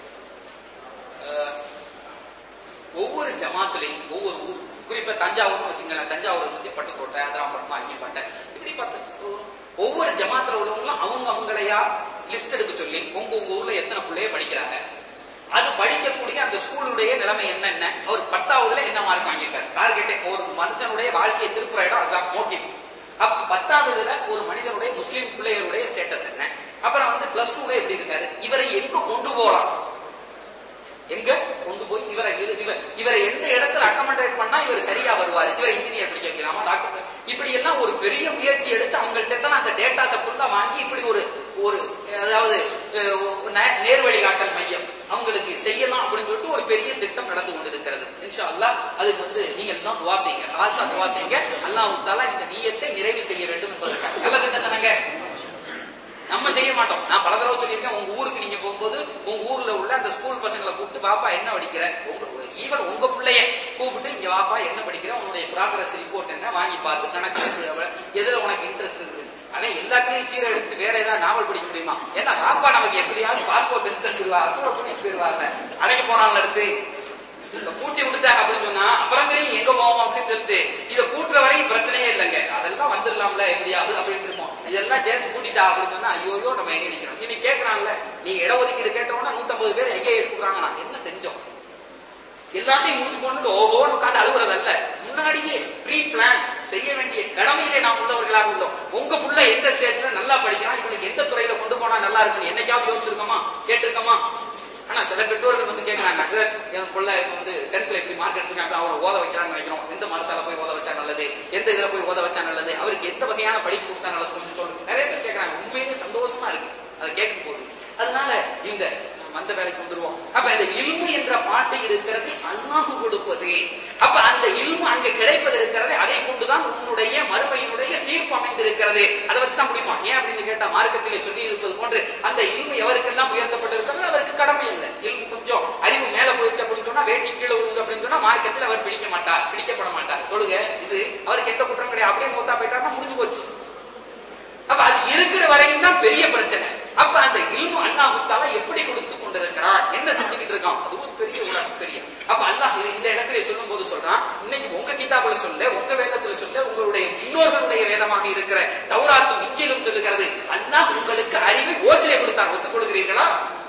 ஒவ்வொரு ஜமாத்திலையும் ஒவ்வொரு ஊர், குறிப்பா தஞ்சாவூர்னு வச்சுங்களேன், தஞ்சாவூர் வந்து பட்டுக்கோட்டை, அதிராம்பட்டினம், அங்கிப்பட்டை, இப்படி பார்த்து ஒவ்வொரு ஜமாத்துல உள்ளவங்களும் அவங்க அவங்களையா லிஸ்ட் எடுக்க சொல்லி உங்க உங்க ஊர்ல எத்தனை பிள்ளைய படிக்கிறாங்க, அது படிக்கக்கூடிய அந்த ஸ்கூலுடைய நிலைமை என்னென்ன, அவர் பத்தாவதுல என்ன மார்க் வாங்கியிருக்காரு, டார்கெட்டே ஒரு மனுஷனுடைய வாழ்க்கையை திருப்புற இடம் அதுதான் மோட்டிவ். அப்ப பத்தாவதுல ஒரு மனிதனுடைய முஸ்லீம் பிள்ளைகளுடைய ஸ்டேட்டஸ் என்ன, அப்புறம் வந்து பிளஸ் டூல எப்படி இருக்காரு, இவரை எங்க கொண்டு போகலாம், எங்க கொண்டு போய் இவரை இவரை எந்த இடத்துல அக்கமடேட் பண்ணா இவர் சரியா வருவாரு, இவரை இன்ஜினியர் படிக்க வைக்கலாமா, டாக்டர், இப்படி எல்லாம் ஒரு பெரிய முயற்சி எடுத்து அவங்கள்ட்ட அந்த டேட்டாஸை ஃபுல்லா வாங்கி இப்படி ஒரு ஒரு அதாவது நேர் வழிகாட்டல் மையம் அவங்களுக்கு செய்யலாம் அப்படின்னு சொல்லிட்டு ஒரு பெரிய திட்டம் நடந்து கொண்டிருக்கிறது. இன்ஷா அல்லாஹ் அதுக்கு வந்து நீங்க எல்லாம் துவா செய்யுங்க, ஹாஸா துவா செய்யுங்க. அல்லாஹ் தஆலா இந்த நியத்தை நிறைவு செய்ய வேண்டும் என்பதற்காக. நல்ல திட்டம் தானங்க, நம்ம செய்ய மாட்டோம். நான் பல தடவை சொல்லியிருக்கேன், உங்க ஊருக்கு நீங்க போகும்போது உங்க ஊர்ல உள்ள அந்த ஸ்கூல் பசங்களை கூப்பிட்டு பாப்பா என்ன படிக்கிற, ஈவன் உங்க பிள்ளைய கூப்பிட்டு இங்க வாப்பா என்ன படிக்கிற, உன்னுடைய ப்ராக்ரஸ் ரிப்போர்ட் என்ன வாங்கி பார்த்து கணக்கு எதுல உனக்கு இன்ட்ரெஸ்ட் இருக்கு. அவன் எல்லாத்துலயும் சீரை எடுத்துட்டு வேற ஏதாவது நாவல் படிக்க முடியுமா? ஏன்னா பாப்பா நமக்கு எப்படியாவது பாஸ்போர்ட் எடுத்து தந்துருவா, கூட கூட்டிட்டு போயிருவாங்க, அடைக்க போனாலும் எடுத்து பூட்டி விட்டுட்டாங்க அப்படின்னு சொன்னா அப்புறம் தெரியும் எங்க போவோம் அப்படின்னு சொல்லிட்டு இதை கூட்டுற வரையும் பிரச்சனையே இல்லைங்க, அதெல்லாம் வந்துடலாம்ல எப்படியாவது அப்படின்னு இருப்போம். இதெல்லாம் சேர்த்து கூட்டிட்டா அப்படின்னு சொன்னா ஐயோயோ நம்ம எங்க நிக்கிறோம். இன்னைக்கு கேட்கறான்ல, நீங்க இடஒதுக்கீடு கேட்டோம்னா நூத்தி ஐம்பது பேர் ஐஏஎஸ் கொடுக்குறாங்கன்னா என்ன செஞ்சோம், எல்லாத்தையும் முடிச்சு கொண்டு ஓஹோன்னு உட்காந்து அழுகுறதல்ல, முன்னாடியே ப்ரீ பிளான் செய்ய வேண்டிய கடமையிலே நாம் உள்ளவர்களாக உள்ளோம். உங்க புள்ள எந்த ஸ்டேஜ்ல நல்லா படிக்கிறான், இவனுக்கு எந்த துறையில கொண்டு போனா நல்லா இருக்குன்னு என்னைக்காவது யோசிச்சிருக்கோமா, கேட்டிருக்கோமா? ஆனா சில பெற்றோர்கள் வந்து கேட்கிறாங்க, என் பிள்ளை வந்து டென்த்ல இப்படி மார்க் எடுத்துக்காங்க, அவரை ஓத வைக்கிறான்னு நினைக்கிறோம், எந்த மனசால போய் ஓத வச்சா நல்லது, எந்த இதுல போய் ஓத வச்சா நல்லது, அவருக்கு எந்த வகையான படிப்பு கொடுத்தா நல்லது சொல்லு. நிறைய பேர் கேட்கறாங்க. உண்மையிலேயே சந்தோஷமா இருக்கு அதை கேட்கும் போது. அதனால இந்த அந்த வேலைக்கு வந்துருவோம். அப்ப இந்த இல்மு என்ற பாட்டு இருக்கிறது அல்லாஹ் கொடுப்பது. அப்ப அந்த இல்மு அங்க கிடைப்பது இருக்கிறது, அதை கொண்டுதான் உன்னுடைய மறுமையினுடைய தீர்ப்பு அமைந்திருக்கிறது. அதை வச்சுதான் முடிப்பான். ஏன் அப்படின்னு கேட்டா, மார்க்கத்திலே சொல்லி இருப்பது போன்று அந்த இல்மு எவருக்கெல்லாம் உயர்த்தப்பட்டிருக்கிறது அவருக்கு கடமை இல்லை. இல்மு கொஞ்சம் அறிவு மேல போயிடுச்சு அப்படின்னு சொன்னா, வேட்டி கீழே விழுந்து அப்படின்னு சொன்னா மார்க்கத்தில் அவர் பிடிக்க மாட்டார், பிடிக்கப்பட மாட்டார். தொழுக இது அவருக்கு எந்த குற்றம் கிடையாது, அப்படியே மூத்தா போயிட்டாருன்னா முடிஞ்சு போச்சு. அப்ப அது இருக்கிற வரையும் தான் பெரிய பிரச்சனை. அப்ப அந்த இல்மு அல்லாஹ் தஆலா எப்படி கொடுத்து கொண்டிருக்கிறான், என்ன செஞ்சுக்கிட்டு இருக்கான், அது ஒரு பெரிய உலகம் பெரிய. அப்ப அல்லாஹ் இந்த இடத்துல சொல்லும் போது சொல்றான், இன்னைக்கு உங்க கிதாபுல சொல்ல, உங்க வேதத்துல சொல்ல, உங்களுடைய முன்னோர்களுடைய வேதமாக இருக்கிற தௌராத்தும் இஞ்சிலும் சொல்லுகிறது, அல்லாஹ் உங்களுக்கு அறிவை ஓசிலே கொடுத்தான். ஒத்துக்கொள்கிறீர்களா?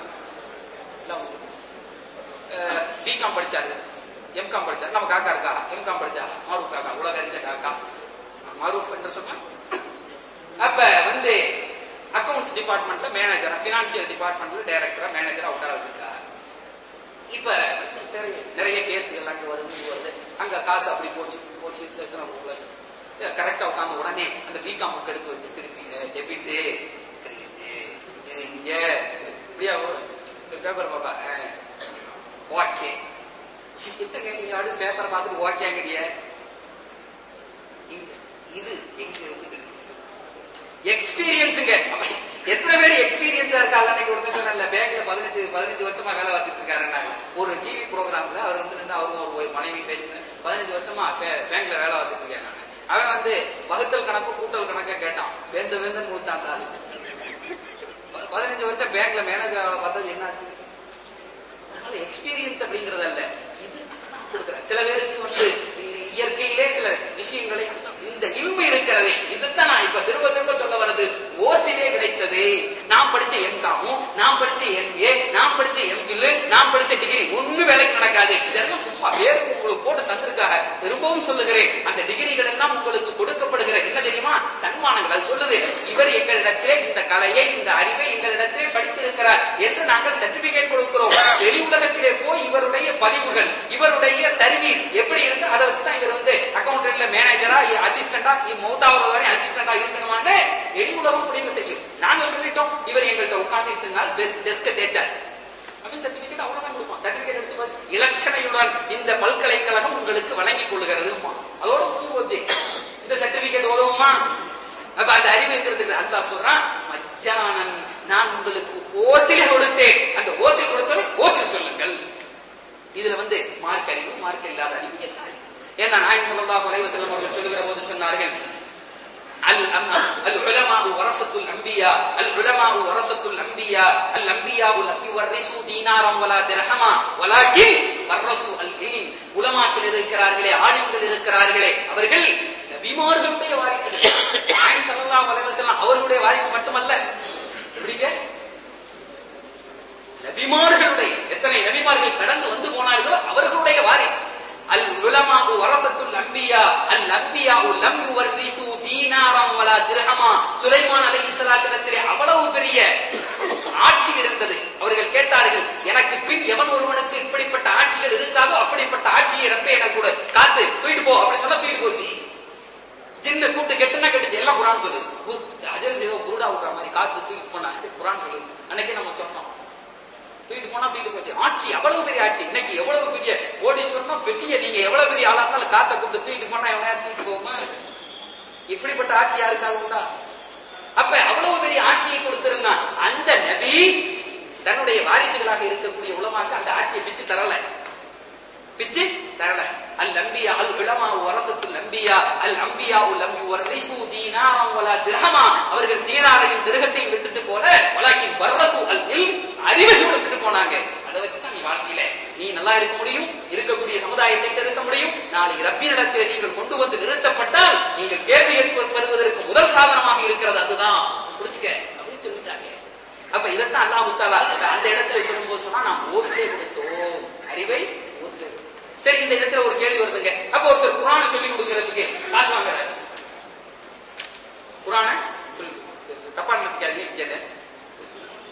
பிகாம் படிச்சாரு, எம்காம் படிச்சாரு, நம்ம காக்கா இருக்கா, எம்காம் படிச்சா மாரூப் காக்கா, உலக அறிஞ்ச காக்கா மாரூப் என்று சொன்ன. அப்ப வந்து அக்கவுண்ட்ஸ் டிபார்ட்மெண்ட்ல மேனேஜரா, பினான்சியல் டிபார்ட்மெண்ட்ல டைரக்டரா, மேனேஜரா உட்கார வச்சிருக்காரு. இப்ப நிறைய நிறைய கேஸுகள் அங்க வருது, வருது, அங்க காசு அப்படி போச்சு போச்சு கரெக்டா உட்காந்து உடனே அந்த பிகாம் புக் எடுத்து வச்சு திருப்பி டெபிட் இங்க இப்படியா பேப்பர் பாப்பா ஓகே கிட்டங்க, நீங்க அடுத்து பேப்பர் பார்த்துட்டு ஓகேங்கிறிய. இது எங்க இருந்து எக்ஸ்பீரியன்ஸுங்க. எத்தனை பேர் எக்ஸ்பீரியன்ஸா இருக்காங்க? அன்னைக்கு ஒருத்தர் நல்ல பேங்க்ல பதினஞ்சு பதினஞ்சு வருஷமா வேலை பார்த்துட்டு இருக்காரு. ஒரு டிவி ப்ரோக்ராம்ல அவர் வந்து நின்று அவரும் ஒரு மனைவி பேசுறேன், பதினஞ்சு வருஷமா பேங்க்ல வேலை பார்த்துட்டு இருக்கேன் நான். அவன் வந்து வகுத்தல் கணக்கு கூட்டல் கணக்க கேட்டான், வேந்த வேந்தன் முடிச்சாந்தாரு. பதினஞ்சு வருஷம் பேங்க்ல மேனேஜர் வேலை பார்த்தது என்னாச்சு? அதனால எக்ஸ்பீரியன்ஸ் அப்படிங்கறது அல்ல, இது கொடுக்குறேன். சில பேருக்கு வந்து இயற்கையிலே சில விஷயங்களை இந்த இல்மு இருக்கிறதே, இதுதான் நான் இப்ப திரும்ப திரும்ப சொல்ல வர்றது. ஓசிலே கிடைத்தது. நான் படிச்ச எம்காமும், நான் படிச்ச எம்ஏ, நான் படிச்ச எம்பில், நான் படிச்ச டிகிரி ஒண்ணு வேலைக்கு நடக்காது. இதெல்லாம் சும்மா பேருக்கு உங்களுக்கு போட்டு தந்திருக்காங்க. திரும்பவும் சொல்லுகிறேன், அந்த டிகிரிகள் எல்லாம் உங்களுக்கு கொடுக்கப்படுகிற என்ன தெரியுமா, சன்மானங்கள். அது சொல்லுது, இவர் எங்களிடத்திலே இந்த கலையை, இந்த அறிவை எங்களிடத்திலே படித்திருக்கிறார் என்று நாங்கள் சர்டிபிகேட் கொடுக்கிறோம். வெளி உலகத்திலே போய் இவருடைய பதிவுகள், இவருடைய சர்வீஸ் எப்படி இருக்கு, அதை வச்சுதான் இவர் வந்து அக்கௌண்டன்ட்ல மேனேஜரா, அசிஸ்டண்டா, மௌத்தாவது வரை அசிஸ்டண்டா இருக்கணுமான்னு வெளி உலகம் முடிவு செய்யும். நாங்க சொல்லிட்டோம், இவர் எங்கள்கிட்ட உட்கார்ந்து இருந்தால் டெஸ்க் தேய்ச்சார் அப்படின்னு சர்டிபிகேட் அவ்வளவுதான் கொடுப்பான். சர்டிபிகேட் எடுத்து இலட்சணையுடன் இந்த பல்கலைக்கழகம் உங்களுக்கு வழங்கிக் கொள்கிறது, அதோட முடிவு போச்சு. இந்த சர்டிபிகேட் உதவுமா? அப்ப அந்த அறிவுங்கிறது அல்லாஹ் சொல்றான், மச்சானன் நான் உங்களுக்கு ஓசில கொடுத்தேன், அந்த ஓசில் கொடுத்தோட ஓசில் சொல்லுங்கள். இதுல வந்து மார்க் அறிவு, மார்க் இல்லாத அறிவு என்ன அறிவு? ஏன்னா நாயகம் ஸல்லல்லாஹு அலைஹி வஸல்லம் அவர்கள் சொல்லுகிற போது சொன்னார்கள், அல் அல் உலமாஉ வரஸத்துல் அன்பியா, அல் உலமாஉ வரஸத்துல் அன்பியா, அல் அன்பியாஉ லம் யுவர்ரிஸு தீனாரம் வலா திர்ஹமா வலாகின் வரஸு அல் இல்ம். உலமாக்கள் இருக்கிறார்களே, ஆலிம்கள் இருக்கிறார்களே, அவர்கள் நபிமார்களுடைய வாரிசுகள். நாயகம் ஸல்லல்லாஹு அலைஹி வஸல்லம் அவர்களுடைய வாரிசு மட்டுமல்ல, எப்படிங்க நபிமார்களுடைய, எத்தனை நபிமார்கள் கடந்து வந்து போனார்களோ அவர்களுடைய வாரிசு. அல் உலமாஉ வரஸத்துல் அன்பியா, அல் அன்பியாஉ லம் யுவர்ரிஸு தீனாரம் வலா திர்ஹமா. சுலைமான் அலைஹிஸ்ஸலாத்திலே அவ்வளவு பெரிய ஆட்சி இருந்தது. அவர்கள் கேட்டார்கள், எனக்கு பின் எவன் ஒருவனுக்கு இப்படிப்பட்ட ஆட்சிகள் இருக்காதோ அப்படிப்பட்ட ஆட்சியை ரப்பே எனக்கு கூட காத்து தூக்கிட்டு போ அப்படின்னு சொன்னா தூக்கிட்டு போச்சு. சின்ன கூட்டு கெட்டுனா கெட்டுச்சு, எல்லாம் குர்ஆன் சொல்லுது. அஜல் ஏதோ புருடா விடுற மாதிரி காத்து தூக்கிட்டு போனா குர்ஆன் சொல்லுது. அன்னைக்கு நம்ம சொன்னோம், தூக்கிட்டு போனா தூக்கிட்டு போச்சு. ஆட்சி அவ்வளவு பெரிய ஆட்சி. இன்னைக்கு எவ்வளவு பெரிய கோடீஸ்வரனும் பெரிய, நீங்க எவ்வளவு பெரிய ஆளா இருந்தாலும் காத்த கூப்பிட்டு தூக்கிட்டு போனா எவனையா தூக்கிட்டு போகுமா? இப்படிப்பட்ட ஆட்சி யாருக்காக உண்டா? அப்ப அவ்வளவு பெரிய ஆட்சியை கொடுத்திருந்தான் அந்த நபி. தன்னுடைய வாரிசுகளாக இருக்கக்கூடிய உலமாக்கு அந்த ஆட்சியை பிச்சு தரல, பிச்சு தரல. அல் அன்பியா அல் உலமாஉ வரஸத்துல் அன்பியா, அல் அன்பியாஉ லம் யுவர்ரிஸு தீனாரம் வலா திர்ஹமா. அவர்கள் தீனாரையும் திர்ஹத்தையும் விட்டுட்டு போல, வலாகின் வரஸு அல் இல்ம், அறிவை கொடுத்துட்டு போனாங்க. அதை வச்சுதான் நீ வாழ்க்கையில நீ நல்லா இருக்க முடியும், இருக்கக்கூடிய சமுதாயத்தை தடுக்க முடியும். நாளை ரப்பினிடத்தில் நீங்கள் கொண்டு வந்து நிறுத்தப்பட்டால் நீங்கள் கேள்வி ஏற்படுவதற்கு முதல் சாதனமாக இருக்கிறது அதுதான். புரிச்சுக்க அப்படின்னு சொல்லிட்டாங்க. அப்ப இதைத்தான் அல்லாஹ் தஆலா அந்த இடத்துல சொல்லும் போது சொன்னா, நாம் ஓசிலே கொடுத்தோம், அறிவை ஓசிலே. சரி, இந்த இடத்துல ஒரு கேள்வி வருதுங்க. அப்ப ஒருத்தர் குர்ஆனை சொல்லி கொடுக்கிறதுக்கு காசு வாங்குறாரு, குர்ஆனை சொல்லி தப்பா நினைச்சுக்காதீங்க.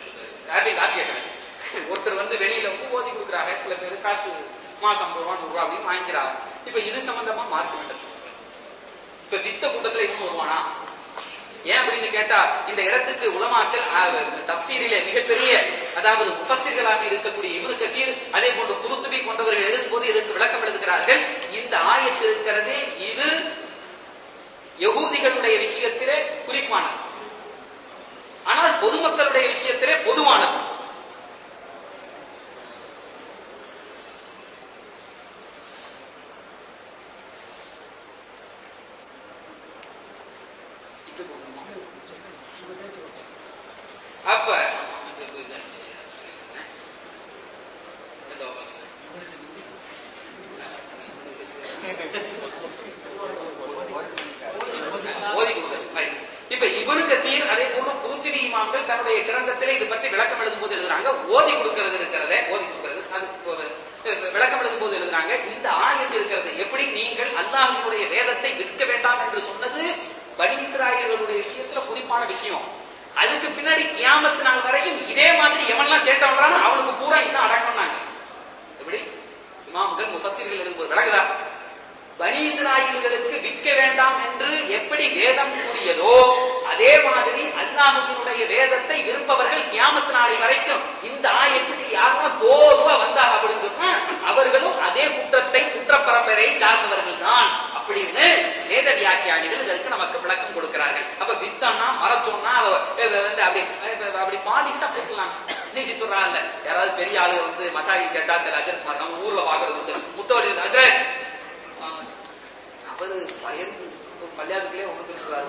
யார்ட்டையும் காசு கேட்கல. ஒருத்தர் வந்து வெளியில வந்து ஓதி கொடுக்குறாங்க, சில பேர் காசு மாசம் ஐம்பது ரூபா நூறு ரூபா அப்படின்னு வாங்கிக்கிறாங்க. இப்ப இது சம்பந்தமா மார்க்க வேண்டும். இப்ப வித்த கூட்டத்துல இன்னும் வருவானா? ஏன் அப்படின்னு கேட்டா, இந்த இடத்துக்கு உலமாக்கள் தப்சீரிலே மிகப்பெரிய, அதாவது முஃபஸ்ஸிர்களாக இருக்கக்கூடிய இப்னு கதீர், அதே போன்று குருத்துபி போன்றவர்கள் எழுதும் போது இதற்கு விளக்கம் எழுதுகிறார்கள். இந்த ஆயத்து இருக்கிறது, இது யகூதிகளுடைய விஷயத்திலே குறிப்பானது, ஆனால் பொதுமக்களுடைய விஷயத்திலே பொதுவானது. அப்ப இப்ப இப்னு கதீர் அதே போன்று குருத்துபி இமாம்கள் தன்னுடைய கிரந்தத்திலே இது பற்றி விளக்கம் எழுதும் போது எழுதுறாங்க, ஓதி கொடுக்கிறது இருக்கிறதே, ஓதி கொடுக்கிறது அது விளக்கம் எழுதும் போது எழுதுறாங்க, இந்த ஆயத்து இருக்கிறது எப்படி நீங்கள் அல்லாஹ்வுடைய வேதத்தை விற்க வேண்டாம் என்று சொன்னது பனி இஸ்ராயேலுடைய விஷயத்துல குறிப்பான விஷயம். அதுக்கு பின்னாடி கியாமத் நாள் வரையும் இதே மாதிரி எவன்லாம் சேட்டை பண்றானோ அவனுக்கு பூரா இதான் அடக்கம்னாங்க. எப்படி இமாம்கள் முஃபஸ்ஸிர்கள் எழுதும்போது விளக்குதா? பனி இஸ்ராயேலுகளுக்கு விற்க வேண்டாம் என்று எப்படி வேதம் கூறியதோ அதே மாதிரி அல்லாஹ்வினுடைய வேதத்தை விற்பவர்கள் கியாமத் நாளை வரைக்கும் இந்த ஆயத்துக்கு யாரும் தோதுவா வந்தாங்க அப்படின்னு சொன்னா அவர்களும் அதே குற்றத்தை குற்ற பரம்பரையை சார்ந்தவர்கள் தான் அப்படின்னு வேத வியாக்கியானிகள் இதற்கு நமக்கு விளக்கம் கொடுக்கிறார்கள். அப்ப வித்தம்னா மறைச்சோம்னா வந்து அப்படி அப்படி பாலிசா கொடுக்கலாம். இன்னைக்கு சொல்றாங்க யாராவது பெரிய ஆளு வந்து மசாயில் கேட்டா சில அஜரத் மாதிரி நம்ம ஊர்ல பாக்குறது உண்டு, முத்தவழி அஜரத் அவரு பயந்து பள்ளியாசுக்குள்ளே ஒன்று சொல்றாரு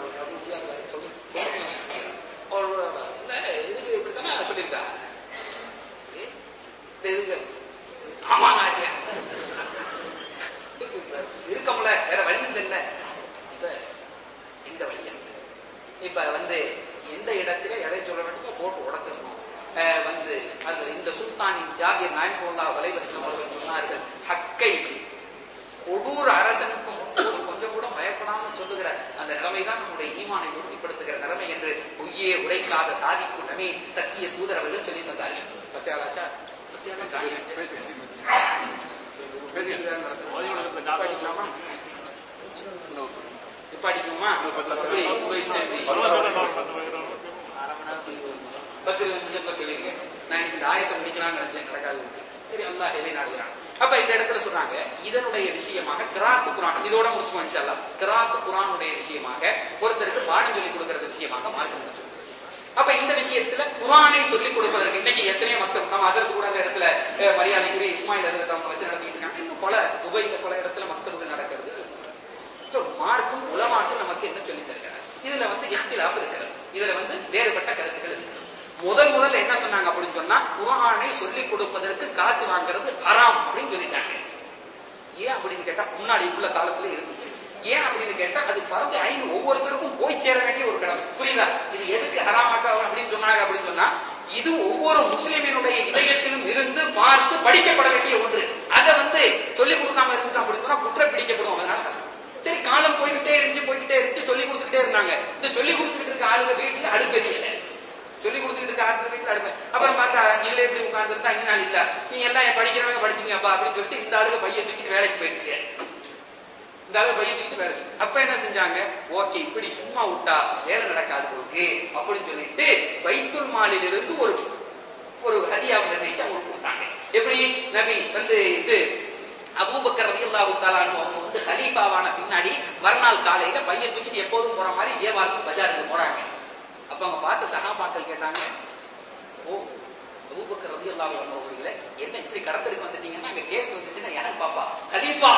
இதுக்கு இப்படித்தானே சொல்லியிருக்கா இதுக்கு ஆமாங்க ஆச்சியா இருக்கமுல வேற வழி இல்ல. இப்ப இந்த வழி இப்ப வந்து எந்த இடத்துல எதை சொல்ல வேண்டுமோ போட்டு உடைச்சிடணும். வந்து அது இந்த சுல்தானின் ஜாகிர் நாயம் ஸல்லல்லாஹு அலைஹி வஸல்லம் அவர்கள் சொன்னார்கள், ஹக்கை கொடூர அரசனுக்கும் கொஞ்சம் கூட பயப்படாம சொல்லுகிற அந்த நிலைமைதான் நம்முடைய ஈமானை உறுதிப்படுத்துகிற நிலைமை என்று பொய்யே உரைக்காத சாதிக்கும் நபி சத்திய தூதர் அவர்கள் சொல்லி தந்தார்கள். பத்தியாச்சா படிக்கலாமா? இப்ப அடிக்குமா? பத்து நிமிஷம் கேள்வி. நான் இந்த ஆயத்தை முடிக்கலாம்னு நினைச்சேன், நடக்காது. சரி, அல்லாஹ் எதை நாடுகிறான். அப்ப இந்த இடத்துல சொல்றாங்க இதனுடைய விஷயமாக கிராத் குர்ஆன் இதோட முடிச்சுக்கோ இன்ஷாஅல்லாஹ். கிராத் குர்ஆனுடைய விஷயமாக ஒருத்தருக்கு பாடம் சொல்லி கொடுக்கறது விஷயமாக மார்க்கம் சொல்லுது. அப்ப இந்த விஷயத்துல குர்ஆனை சொல்லிக் கொடுப்பதற்கு இன்னைக்கு எத்தனையோ மக்கள் நம்ம ஹஜ்ரத் கூட அந்த இடத்துல மரியாதைக்குரிய இஸ்மாயில் ஹஜ்ரத் அவங்க வச்சு நடத்திட்டு இருக்காங்க. இன்னும் பல துபைல பல இடத்துல மக்களுக்கு நடக்கிறது. மார்க்கும் உலமாக்கும் நமக்கு என்ன சொல்லி தருகிறார்? இதுல வந்து இஹ்திலாஃப் இருக்கிறது, இதுல வந்து வேறுபட்ட கருத்துக்கள் இருக்கிறது. முதல் முதல்ல என்ன சொன்னாங்க அப்படின்னு சொன்னா குர்ஆனை சொல்லிக் கொடுப்பதற்கு காசு வாங்குறது ஹராம் அப்படின்னு சொல்லிட்டாங்க. ஏன் அப்படின்னு கேட்டா முன்னாடி உள்ள காலத்துல இருந்துச்சு. ஏன் அப்படின்னு கேட்டா அது ஃபர்து ஐன், ஒவ்வொருத்தருக்கும் போய் சேர வேண்டிய ஒரு கடமை. புரியுதா? இது எதுக்கு ஹராமாக்க அப்படின்னு சொன்னாங்க அப்படின்னு சொன்னா இது ஒவ்வொரு முஸ்லிமினுடைய இதயத்திலும் இருந்து பார்த்து படிக்கப்பட வேண்டிய ஒன்று. அதை வந்து சொல்லிக் கொடுக்காம இருந்துட்டோம் அப்படின்னு சொன்னா குற்றம் பிடிக்கப்படும். அதனால சரி காலம் போய்கிட்டே இருந்துச்சு போய்கிட்டே இருந்துச்சு சொல்லி கொடுத்துட்டே இருந்தாங்க. இந்த சொல்லி கொடுத்துட்டு இருக்க ஆளுங்க வீட்டுல அடுப்பெரியல, சொல்லி கொடுத்துட்டு இருக்க ஆட்கள் வீட்டுல அடுப்பேன். அப்புறம் பார்த்தா இதுல எப்படி உட்கார்ந்து இருந்தா இன்னாள் இல்ல நீ எல்லாம் படிக்கிறவங்க படிச்சுங்கப்பா அப்படின்னு சொல்லிட்டு இந்த ஆளுங்க பைய தூக்கிட்டு வேலைக்கு போயிடுச்சு. இந்த ஆளு பைய தூக்கிட்டு வேலைக்கு அப்ப என்ன செஞ்சாங்க, ஓகே இப்படி சும்மா விட்டா வேலை நடக்காது போக்கு அப்படின்னு சொல்லிட்டு பைத்துல் மாலில் இருந்து ஒரு ஒரு ஹதியாவை நிர்ணயிச்சு அவங்க கொடுத்தாங்க. எப்படி நபி வந்து இது அபூபக்கர் ரலியல்லாஹு தஆலா அன்ஹு அவங்க வந்து கலீஃபாவான பின்னாடி மறுநாள் காலையில பைய தூக்கிட்டு எப்போதும் போற மாதிரி வியாபாரத்துக்கு பஜாருக்கு போறாங்க. அப்ப அவங்க பார்த்த சஹாபாக்கள் கேட்டாங்க, ஓ அபூபக்கர் ரலியல்லாஹு அன்ஹு அவர்களே என்ன இப்படி கடத்தலுக்கு வந்துட்டீங்கன்னா அங்க கேஸ் வந்துச்சுன்னா எனக்கு பாப்பா கலீஃபா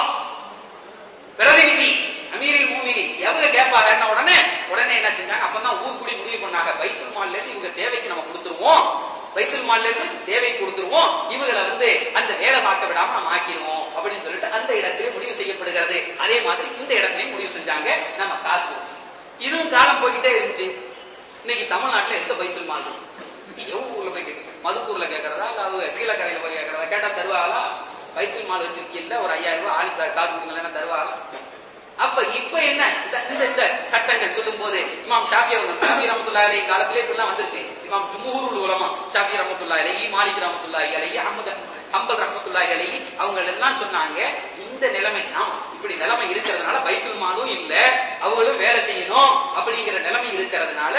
பிரதிநிதி அமீரில் மூமினி எவங்க கேட்பாங்க என்ன உடனே உடனே என்ன செஞ்சாங்க, அப்பதான் ஊர் கூடி முடிவு பண்ணாங்க பைத்துல் மால்ல இருந்து இவங்க தேவைக்கு நம்ம கொடுத்துருவோம், பைத்துல் மால்ல இருந்து தேவை கொடுத்துருவோம், இவங்களை வந்து அந்த வேலை பார்க்க விடாம நம்ம ஆக்கிடுவோம் அப்படின்னு சொல்லிட்டு அந்த இடத்திலே முடிவு செய்யப்படுகிறது. அதே மாதிரி இந்த இடத்துலயும் முடிவு செஞ்சாங்க நம்ம காசு கொடுக்கணும். இதுவும் காலம் போய்கிட்டே இருந்துச்சு. இன்னைக்கு தமிழ்நாட்டுல எந்த பைத்துல் மால் எவ்வளவு ஊர்ல போய் கேட்க மதுக்கூர்ல கேட்கறதா இல்ல அவங்க கீழக்கரையில போய் கேட்கறதா கேட்டா தருவாங்களா? பைத்துல் மால் வச்சிருக்கீல்ல ஒரு ஐயாயிரம் ரூபாய் ஆள் காசு கொடுங்களா தருவாங்களா? அப்ப இப்ப என்ன இந்த இந்த சட்டங்கள் சொல்லும் போது இமாம் ஷாஃபி அவர்கள் ஷாஃபி ரஹ்மத்துல்லாஹி அலைஹி காலத்திலே இப்படிலாம் வந்துருச்சு. இமாம் ஜும்ஹூருல் உலமா ஷாஃபி ரஹ்மத்துல்லாஹி அலைஹி, மாலிக் ரஹ்மத்துல்லாஹி அலைஹி, அஹ்மத் ஹம்பல் ரஹ்மத்துல்லாஹி அலைஹி அவங்க எல்லாம் சொன்னாங்க, இந்த நிலைமை நாம் இப்படி நிலைமை இருக்கிறதுனால பைத்துல் மாலும் இல்ல, அவங்களும் வேலை செய்யணும் அப்படிங்கிற நிலைமை இருக்கிறதுனால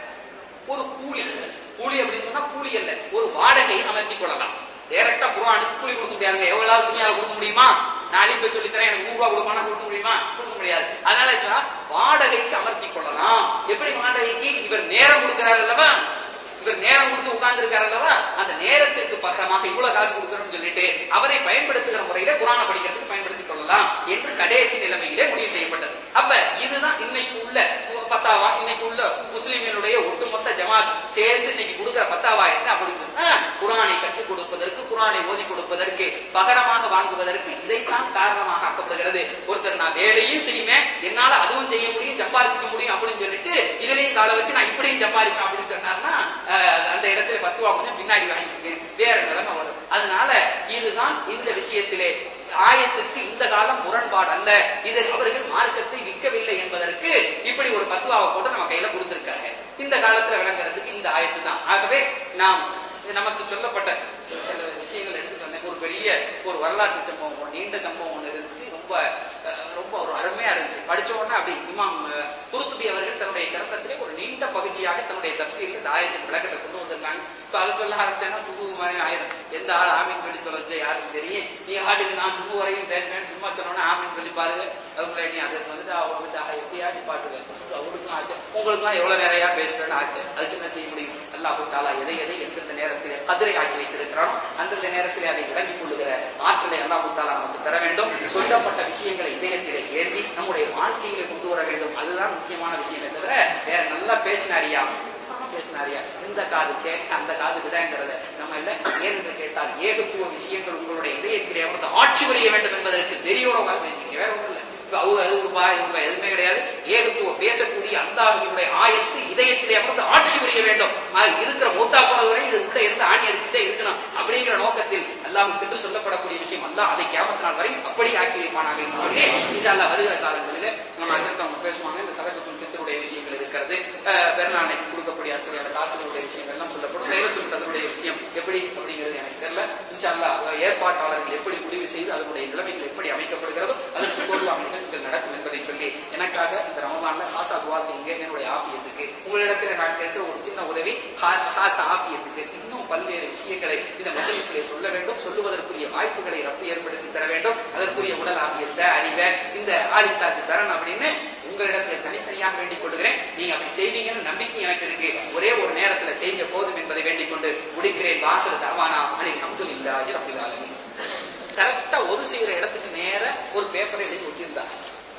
ஒரு கூலி கூலி அப்படின்னு சொன்னா கூலி அல்ல, ஒரு வாடகை அமர்த்தி கொள்ளலாம். டைரக்டா குர்ஆனுக்கு கூலி கொடுக்க முடியாதுங்க. எவ்வளவு துணியா கொடுக்க முடியுமா? நாலு பேர் சொல்லி தரேன், எனக்கு நூறு ரூபாய் கொடுப்பானா கொடுக்க முடியுமா? கொடுக்க முடியாது. அதனால வாடகைக்கு அமர்த்தி கொள்ளலாம். எப்படி வாடகைக்கு? இவர் நேரம் கொடுக்கிறார் அல்லவா, இவர் நேரம் கொடுத்து உட்கார்ந்து இருக்காரு அல்லவா, அந்த நேரத்திற்கு பகரமாக இவ்வளவு காசு கொடுக்கணும்னு சொல்லிட்டு அவரை பயன்படுத்துகிற முறையில குர்ஆனை படிக்கிறதுக்கு பயன்படுத்திக் கொள்ளலாம் என்று கடைசி நிலைமையிலே முடிவு செய்யப்பட்டது. அப்ப இதுதான் இன்னைக்கு உள்ள பத்தாவா, இன்னைக்கு உள்ள முஸ்லிம்களுடைய ஒட்டுமொத்த ஜமாத் சேர்ந்து இன்னைக்கு கொடுக்கிற பத்தாவா என்ன அப்படின்னு குர்ஆனை கற்றுக் கொடுப்பதற்கு, குர்ஆனை ஓதி கொடுப்பதற்கு, பகரமாக வாங்குவதற்கு இதைத்தான் காரணமாக ஆக்கப்படுகிறது. ஒருத்தர் நான் வேலையும் செய்வேன், என்னால அதுவும் செய்ய முடியும், சம்பாதிச்சுக்க முடியும் அப்படின்னு சொல்லிட்டு இதுலயும் காலை வச்சு நான் இப்படியும் சம்பாதிப்பேன் அப்படின்னு சொன்னார்னா அந்த இடத்துல பத்துவா கொஞ்சம் பின்னாடி வாங்கிட்டு வேற நிலைமை வரும். அதனால இதுதான் இந்த விஷயத்திலே ஆயத்துக்கு இந்த காலம் முரண்பாடு அல்ல, இது அவர்கள் மார்க்கத்தை விற்கவில்லை என்பதற்கு இப்படி ஒரு பத்துவாவை போட்டு நம்ம கையில கொடுத்திருக்காங்க. இந்த காலத்துல விளங்குறதுக்கு இந்த ஆயத்து தான். ஆகவே நாம் நமக்கு சொல்லப்பட்ட சில விஷயங்கள் எடுத்துட்டு வந்தேன். ஒரு பெரிய ஒரு வரலாற்று சம்பவம், ஒரு நீண்ட சம்பவம் ஒன்று இருந்துச்சு. ரொம்ப ரொம்ப ஒரு அருமையா இருந்துச்சு. படிச்ச உடனே அப்படி இமாம் குர்துபி அவர்கள் தன்னுடைய கிரந்தத்திலே ஒரு நீண்ட பகுதியாக தன்னுடைய தஃசீரில் இந்த ஆயத்தின் விளக்கத்தை கொண்டு வந்திருக்காங்க. இப்ப அதை சொல்ல ஆரம்பிச்சேன்னா சுபு மாதிரி ஆயிரம். எந்த ஆள் ஆமீன் சொல்லி தொலைஞ்ச யாருக்கும் தெரியும். நீ ஆட்டுக்கு நான் சுபு வரையும் பேசுறேன், சும்மா சொன்னோன்னா ஆமீன் சொல்லி பாருங்க. அதுக்குள்ள நீ அசத்து வந்துட்டு அவங்க வந்து எப்படியா நீ பாட்டுவேன், அவங்களுக்கும் ஆசை, உங்களுக்குலாம் எவ்வளவு நேரையா பேசுறேன்னு ஆசை. அதுக்கு என்ன செய்ய முடியும்? அல்லாஹ் தஆலா எதை எதை எந்தெந்த நேரத்தில் கதிரை ஆக்கி வைத்திருக்கிறானோ அந்தந்த நேரத்தில் அதை விளங்கிக் கொள்ளுகிற ஆற்றலை அல்லாஹ் தஆலா நமக்கு தர வேண்டும். சொல்லப்பட்ட விஷயங்களை இதயத்திலே ஏந்தி நம்முடைய வாழ்க்கையிலே கொண்டு வர வேண்டும். அதுதான் முக்கியமான விஷயம். தவிர வேற நல்லா பேசினாரியா பேசினாரியா இந்த காது கேட்க அந்த காது விடங்கிறத நம்ம இல்ல. ஏனென்று கேட்டால் ஏகத்துவ விஷயங்கள் உங்களுடைய இதயத்திலே வந்து ஆட்சி புரிய வேண்டும் என்பதற்கு பெரியோட பேசுறீங்க, வேற ஒன்றும் இல்லை. அவங்க அதுப்பா இவங்க எதுவுமே கிடையாது. ஏகத்துவ பேசக்கூடிய அல்லாஹ்வுடைய ஆயத்து இதயத்திலே வந்து ஆட்சி புரிய வேண்டும். இருக்கிற மூத்தா போனவரை இது உள்ள இருந்து ஆணி அடிச்சுட்டே இருக்கணும் அப்படிங்கிற நோக்கத்தில் அல்லாஹ் திட்டு சொல்லப்படக்கூடிய விஷயம் அல்லாஹ் அதை கியாமத் நாள் வரை அப்படி ஆக்கி வைப்பானாங்க என்று சொல்லி இன்ஷா அல்லாஹ் வருகிற காலங்களில் நம்ம அசத்து அவங்க பேசுவாங்க. இந்த சதகத்துல் ஃபித்ருடைய விஷயங்கள் இருக்கிறது, பெருநாளைக்கு கொடுக்கக்கூடிய அத்தகைய காசுகளுடைய விஷயங்கள் எல்லாம் சொல்லப்படும். லைலத்துல் கத்ருடைய விஷயம் எப்படி அப்படிங்கிறது எனக்கு தெரியல. இன்ஷா அல்லாஹ் ஏற்பாட்டாளர்கள் எப்படி முடிவு செய்து அதனுடைய நிலைமைகள் எப்படி அமைக்கப்படுகிறதோ அதற்கு தோல்வாக நிகழ்ச்சிகள் நடக்கும் என்பதை சொல்லி எனக்காக இந்த ரமலான்ல ஹாசா துவா செய்யுங்க. என்னுடைய ஆபியத்துக்கு உங்களிடத்தில் நான் கேட்கிற ஒரு சின்ன உதவி, ஹாசா ஆபியத்துக்கு இன்னும் பல்வேறு விஷயங்களை இந்த மஜ்லிஸிலே சொல்ல வேண்டும். சொல்லுவதற்குரிய வாய்ப்புகளை ரத்து ஏற்படுத்தி தர வேண்டும். அதற்குரிய உடல் ஆபியத்தை, அறிவை இந்த ஆலிம் சாத்து தரணும் அப்படின்னு உங்களிடத்துல தனித்தனியாக வேண்டிக் கொள்கிறேன். நீங்க அப்படி செய்வீங்கன்னு நம்பிக்கை எனக்கு இருக்கு. ஒரே ஒரு நேரத்துல செய்ய போதும் என்பதை வேண்டிக் கொண்டு முடிக்கிறேன். வாசல் தவானா அனைத்து அல்ஹம்துலில்லாஹி ரப்பில் ஆலமீன். கரெக்டா ஒது செய்யற இடத்துக்கு நேர ஒரு பேப்பரை எழுதி ஒட்டியிருந்தாங்க.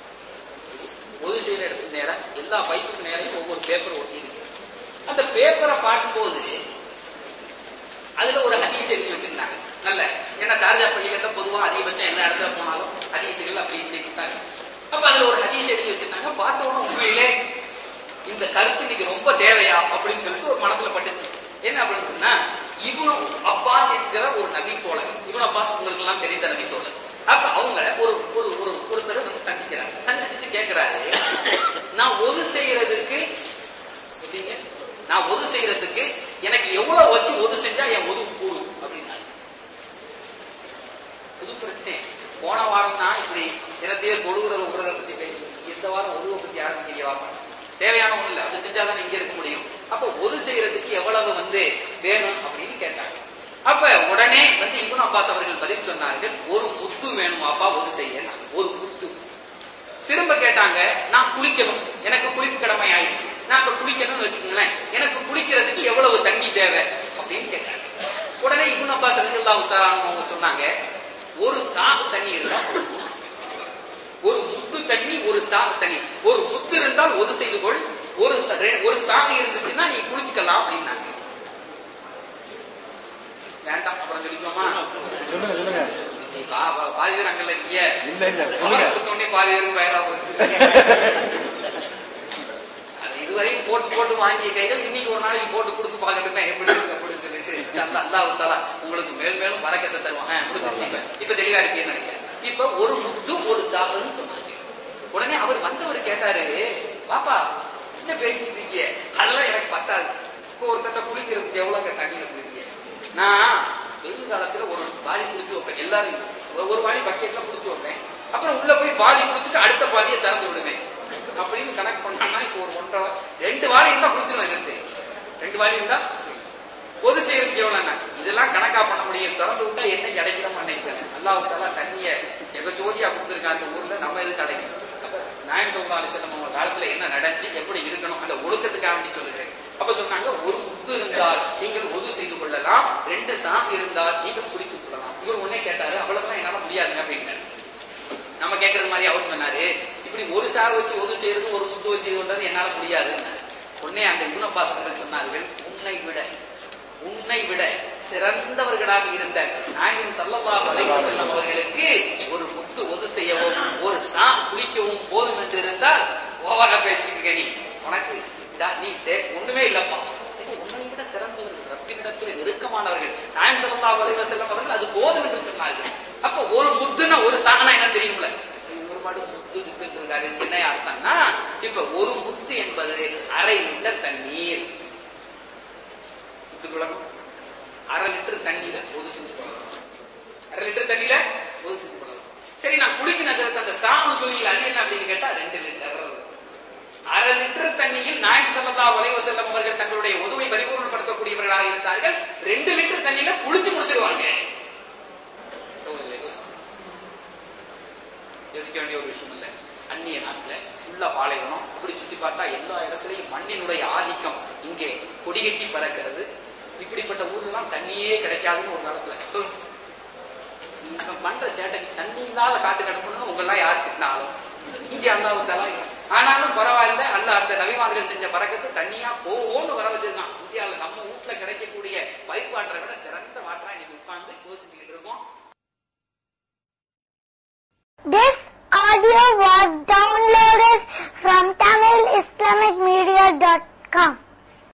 ஒது செய்யற இடத்துக்கு நேர எல்லா பைப்புக்கு நேரையும் ஒவ்வொரு பேப்பர் ஒட்டி இருக்கு. அந்த பேப்பரை பார்க்கும்போது அதுல ஒரு ஹதீஸ் எழுதி வச்சிருந்தாங்க. நல்ல ஏன்னா சார்ஜா பள்ளிகள்ல பொதுவா அதிகபட்சம் எல்லா இடத்துல போனாலும் ஹதீசுகள் அப்படி இப்படி கொடுத்தாங்க. அப்ப அதுல ஒரு ஹதீஸ் எழுதி வச்சிருந்தாங்க. பார்த்தோன்னா உண்மையிலே இந்த கருத்து இன்னைக்கு ரொம்ப தேவையா அப்படின்னு சொல்லிட்டு ஒரு மனசுல பட்டுச்சு. என்ன அப்படின்னு சொன்னா, இப்னு அப்பாஸ் என்கிற ஒரு நபி தோழர், இப்னு அப்பாஸ் உங்களுக்கு எல்லாம் தெரிந்த நபி தோழர். அப்ப அவங்க ஒரு ஒரு ஒரு ஒருத்தர் வந்து சந்திக்கிறாங்க. சந்திச்சுட்டு கேட்கிறாரு, நான் ஒது செய்யறதுக்கு எப்படிங்க, நான் ஒது செய்யறதுக்கு எனக்கு எவ்வளவு வச்சு ஒது செஞ்சா என் ஒது கூடும் அப்படின்னாரு. புது பிரச்சனை. போன வாரம் தான் இப்படி இடத்தையே தொழுகிறத விடுறத பத்தி பேசுவோம். இந்த வாரம் ஒதுவை பத்தி யாருக்கும் தெரிய வாங்க தேவையான ஒண்ணு இல்லை, அது செஞ்சாதான் இங்க இருக்க முடியும். அப்ப ஒது செய்யறதுக்கு எவ்வளவு வந்து வேணும் அப்படின்னு கேட்டாங்க. அப்ப உடனே வந்து இப்னு அப்பாஸ் அவர்கள் பதில் சொன்னார்கள், ஒரு முத்து வேணும் அப்பா ஒது செய்ய, ஒரு முத்து. திரும்ப கேட்டாங்க, நான் குளிக்கணும், எனக்கு குளிப்பு கடமை ஆயிடுச்சு, நான் இப்ப குளிக்கணும்னு வச்சுக்கோங்களேன், எனக்கு குளிக்கிறதுக்கு எவ்வளவு தண்ணி தேவை அப்படின்னு கேட்டாங்க. உடனே இப்னு அப்பாஸ் ரலியல்லாஹு தஆலா அவங்க சொன்னாங்க, ஒரு சாகு தண்ணி இருந்தா, ஒரு முத்து தண்ணி, ஒரு சாகு தண்ணி, ஒரு முத்து இருந்தால் ஒது செய்து கொள், ஒரு ஒரு சாகு இருந்துச்சுன்னா நீ குளிச்சுக்கலாம் அப்படின்னாங்க. வேண்டாம் அப்புறம் சொல்லிக்கோமா, பாதி பேர் அங்கல்ல இல்லையே, கொடுத்தோடனே பாதி பேருக்கு வயலா போச்சு. அது இதுவரையும் போட்டு போட்டு வாங்கிய கைகள் இன்னைக்கு ஒரு நாளைக்கு போட்டு கொடுத்து பார்க்கட்டுமே எப்படி இருக்கு அப்படின்னு சொல்லிட்டு அல்லாஹ் தஆலா உங்களுக்கு மேல் மேலும் பரக்கத்தை தருவாங்க. இப்ப தெளிவா இருக்கேன்னு நினைக்கிறேன். இப்ப ஒரு முத்து ஒரு சாகுன்னு சொன்னாங்க. உடனே அவர் வந்தவர் கேட்டாரு, பாப்பா என்ன பேசிட்டு இருக்கீங்க, அதெல்லாம் எனக்கு பத்தாது. இப்போ ஒருத்தட்ட குளிக்கிறதுக்கு எவ்வளவு தண்ணி வந்துருக்கீங்க, நான் வெயில் காலத்துல ஒரு பாதி குளிச்சு வைப்பேன், எல்லாரும் ஒரு பாதி பக்கெட்ல குளிச்சு வைப்பேன், அப்புறம் உள்ள போய் பாதி குளிச்சுட்டு அடுத்த பாதியை திறந்து விடுவேன் அப்படின்னு கணக்கு பண்ணாங்கன்னா இப்போ ஒரு ஒன்றரை ரெண்டு வாழை இருந்தா குளிச்சிருவேன். இருக்கு ரெண்டு வாழை இருந்தா பொது செய்யறதுக்கு எவ்வளவு, இதெல்லாம் கணக்கா பண்ண முடியும். திறந்து விட்டா என்ன கிடைக்கிறோம் நினைக்கிறேன். அல்லாஹ்வுத்தாலா தண்ணிய ஜெகஜோதியா கொடுத்துருக்க அந்த ஊர்ல நம்ம எது கிடைக்கும். நாயகம் ஸல்லல்லாஹு அலைஹி வஸல்லம் அவங்க காலத்துல என்ன நடந்துச்சு, எப்படி இருக்கணும், அந்த ஒழுக்கத்துக்காக வேண்டி சொல்லுகிறேன். அப்ப சொன்னாங்க, ஒரு முத்து இருந்தால் நீங்கள் ஒது செய்து கொள்ளலாம், ரெண்டு சாமி இருந்தால் நீங்கள் குளித்துக் கொள்ளலாம். இவர் உடனே கேட்டாரு, அவ்வளவுதான் என்னால முடியாதுங்க அப்படின்னு. நம்ம கேட்கறது மாதிரி அவர் சொன்னாரு, இப்படி ஒரு சாக வச்சு ஒது செய்யறது, ஒரு முத்து வச்சு கொண்டது என்னால முடியாதுன்னு. உடனே அந்த இப்னு அப்பாஸ் அவர்கள் சொன்னார்கள், உன்னை விட உன்னை விட சிறந்தவர்களாக இருந்த நாயகம் ஸல்லல்லாஹு அலைஹி வஸல்லம் அவர்களுக்கு ஒரு முத்து ஒது செய்யவும் ஒரு சா குளிக்கவும் போதும் என்று இருந்தால் ஓவரா பேசிக்கிட்டு நீ உனக்கு நீ ஒண்ணுமே இல்லப்பா. உன்னை விட சிறந்தவர்கள், ரப்பினிடத்தில் நெருக்கமானவர்கள் நாயகம் ஸல்லல்லாஹு அலைஹி வஸல்லம் அவர்கள் அது போதும் என்று சொன்னார்கள். அப்ப ஒரு முத்துனா ஒரு சானா என்ன தெரியும்ல, ஒரு பாடு முத்து இருக்காரு. என்ன அர்த்தம்னா, இப்ப ஒரு முத்து என்பது அரை லிட்டர் தண்ணீர். அரை லிட்டர் தண்ணியில பொது செஞ்சு கொள்ளலாம், அரை லிட்டர் தண்ணியில பொது செஞ்சு கொள்ளலாம். சரி, நான் குடிக்க நகரத்தை அந்த சாமம் சொல்லீங்க, அது என்ன அப்படின்னு கேட்டா ரெண்டு லிட்டர். அரை லிட்டர் தண்ணியில் நாயகம் ஸல்லல்லாஹு அலைஹி வஸல்லம் அவர்கள் தங்களுடைய உதவை பரிபூர்ணப்படுத்தக்கூடியவர்களாக இருந்தார்கள். ரெண்டு லிட்டர் தண்ணியில குளிச்சு முடிச்சிருவாங்க. யோசிக்க வேண்டிய ஒரு விஷயம் இல்ல. அந்நிய நாட்டுல ஃபுல்லா பாலைவனம், இப்படி சுத்தி பார்த்தா எல்லா இடத்துலயும் மண்ணினுடைய ஆதிக்கம் இங்கே கொடிகட்டி பறக்கிறது. இப்படிப்பட்ட ஊர்லாம் தண்ணியே கிடைக்காதுன்னு ஒரு காலத்துல பண்ற சேட்டைக்கு தண்ணி இல்லாத காட்டு கிடக்கணும்னு உங்க எல்லாம் யாரு திட்டினாலும் இங்க அல்லாஹ்வுத்தாலா ஆனாலும் பரவாயில்ல, அல்ல அந்த நபிமார்கள் செஞ்ச பறக்கத்து தண்ணியா போவோம்னு வர வச்சிருக்கான். இந்தியாவில் நம்ம வீட்டுல கிடைக்கக்கூடிய பைப் வாட்டரை விட சிறந்த வாட்டரா இன்னைக்கு உட்கார்ந்து யோசிச்சுக்கிட்டு இருக்கோம். This audio was downloaded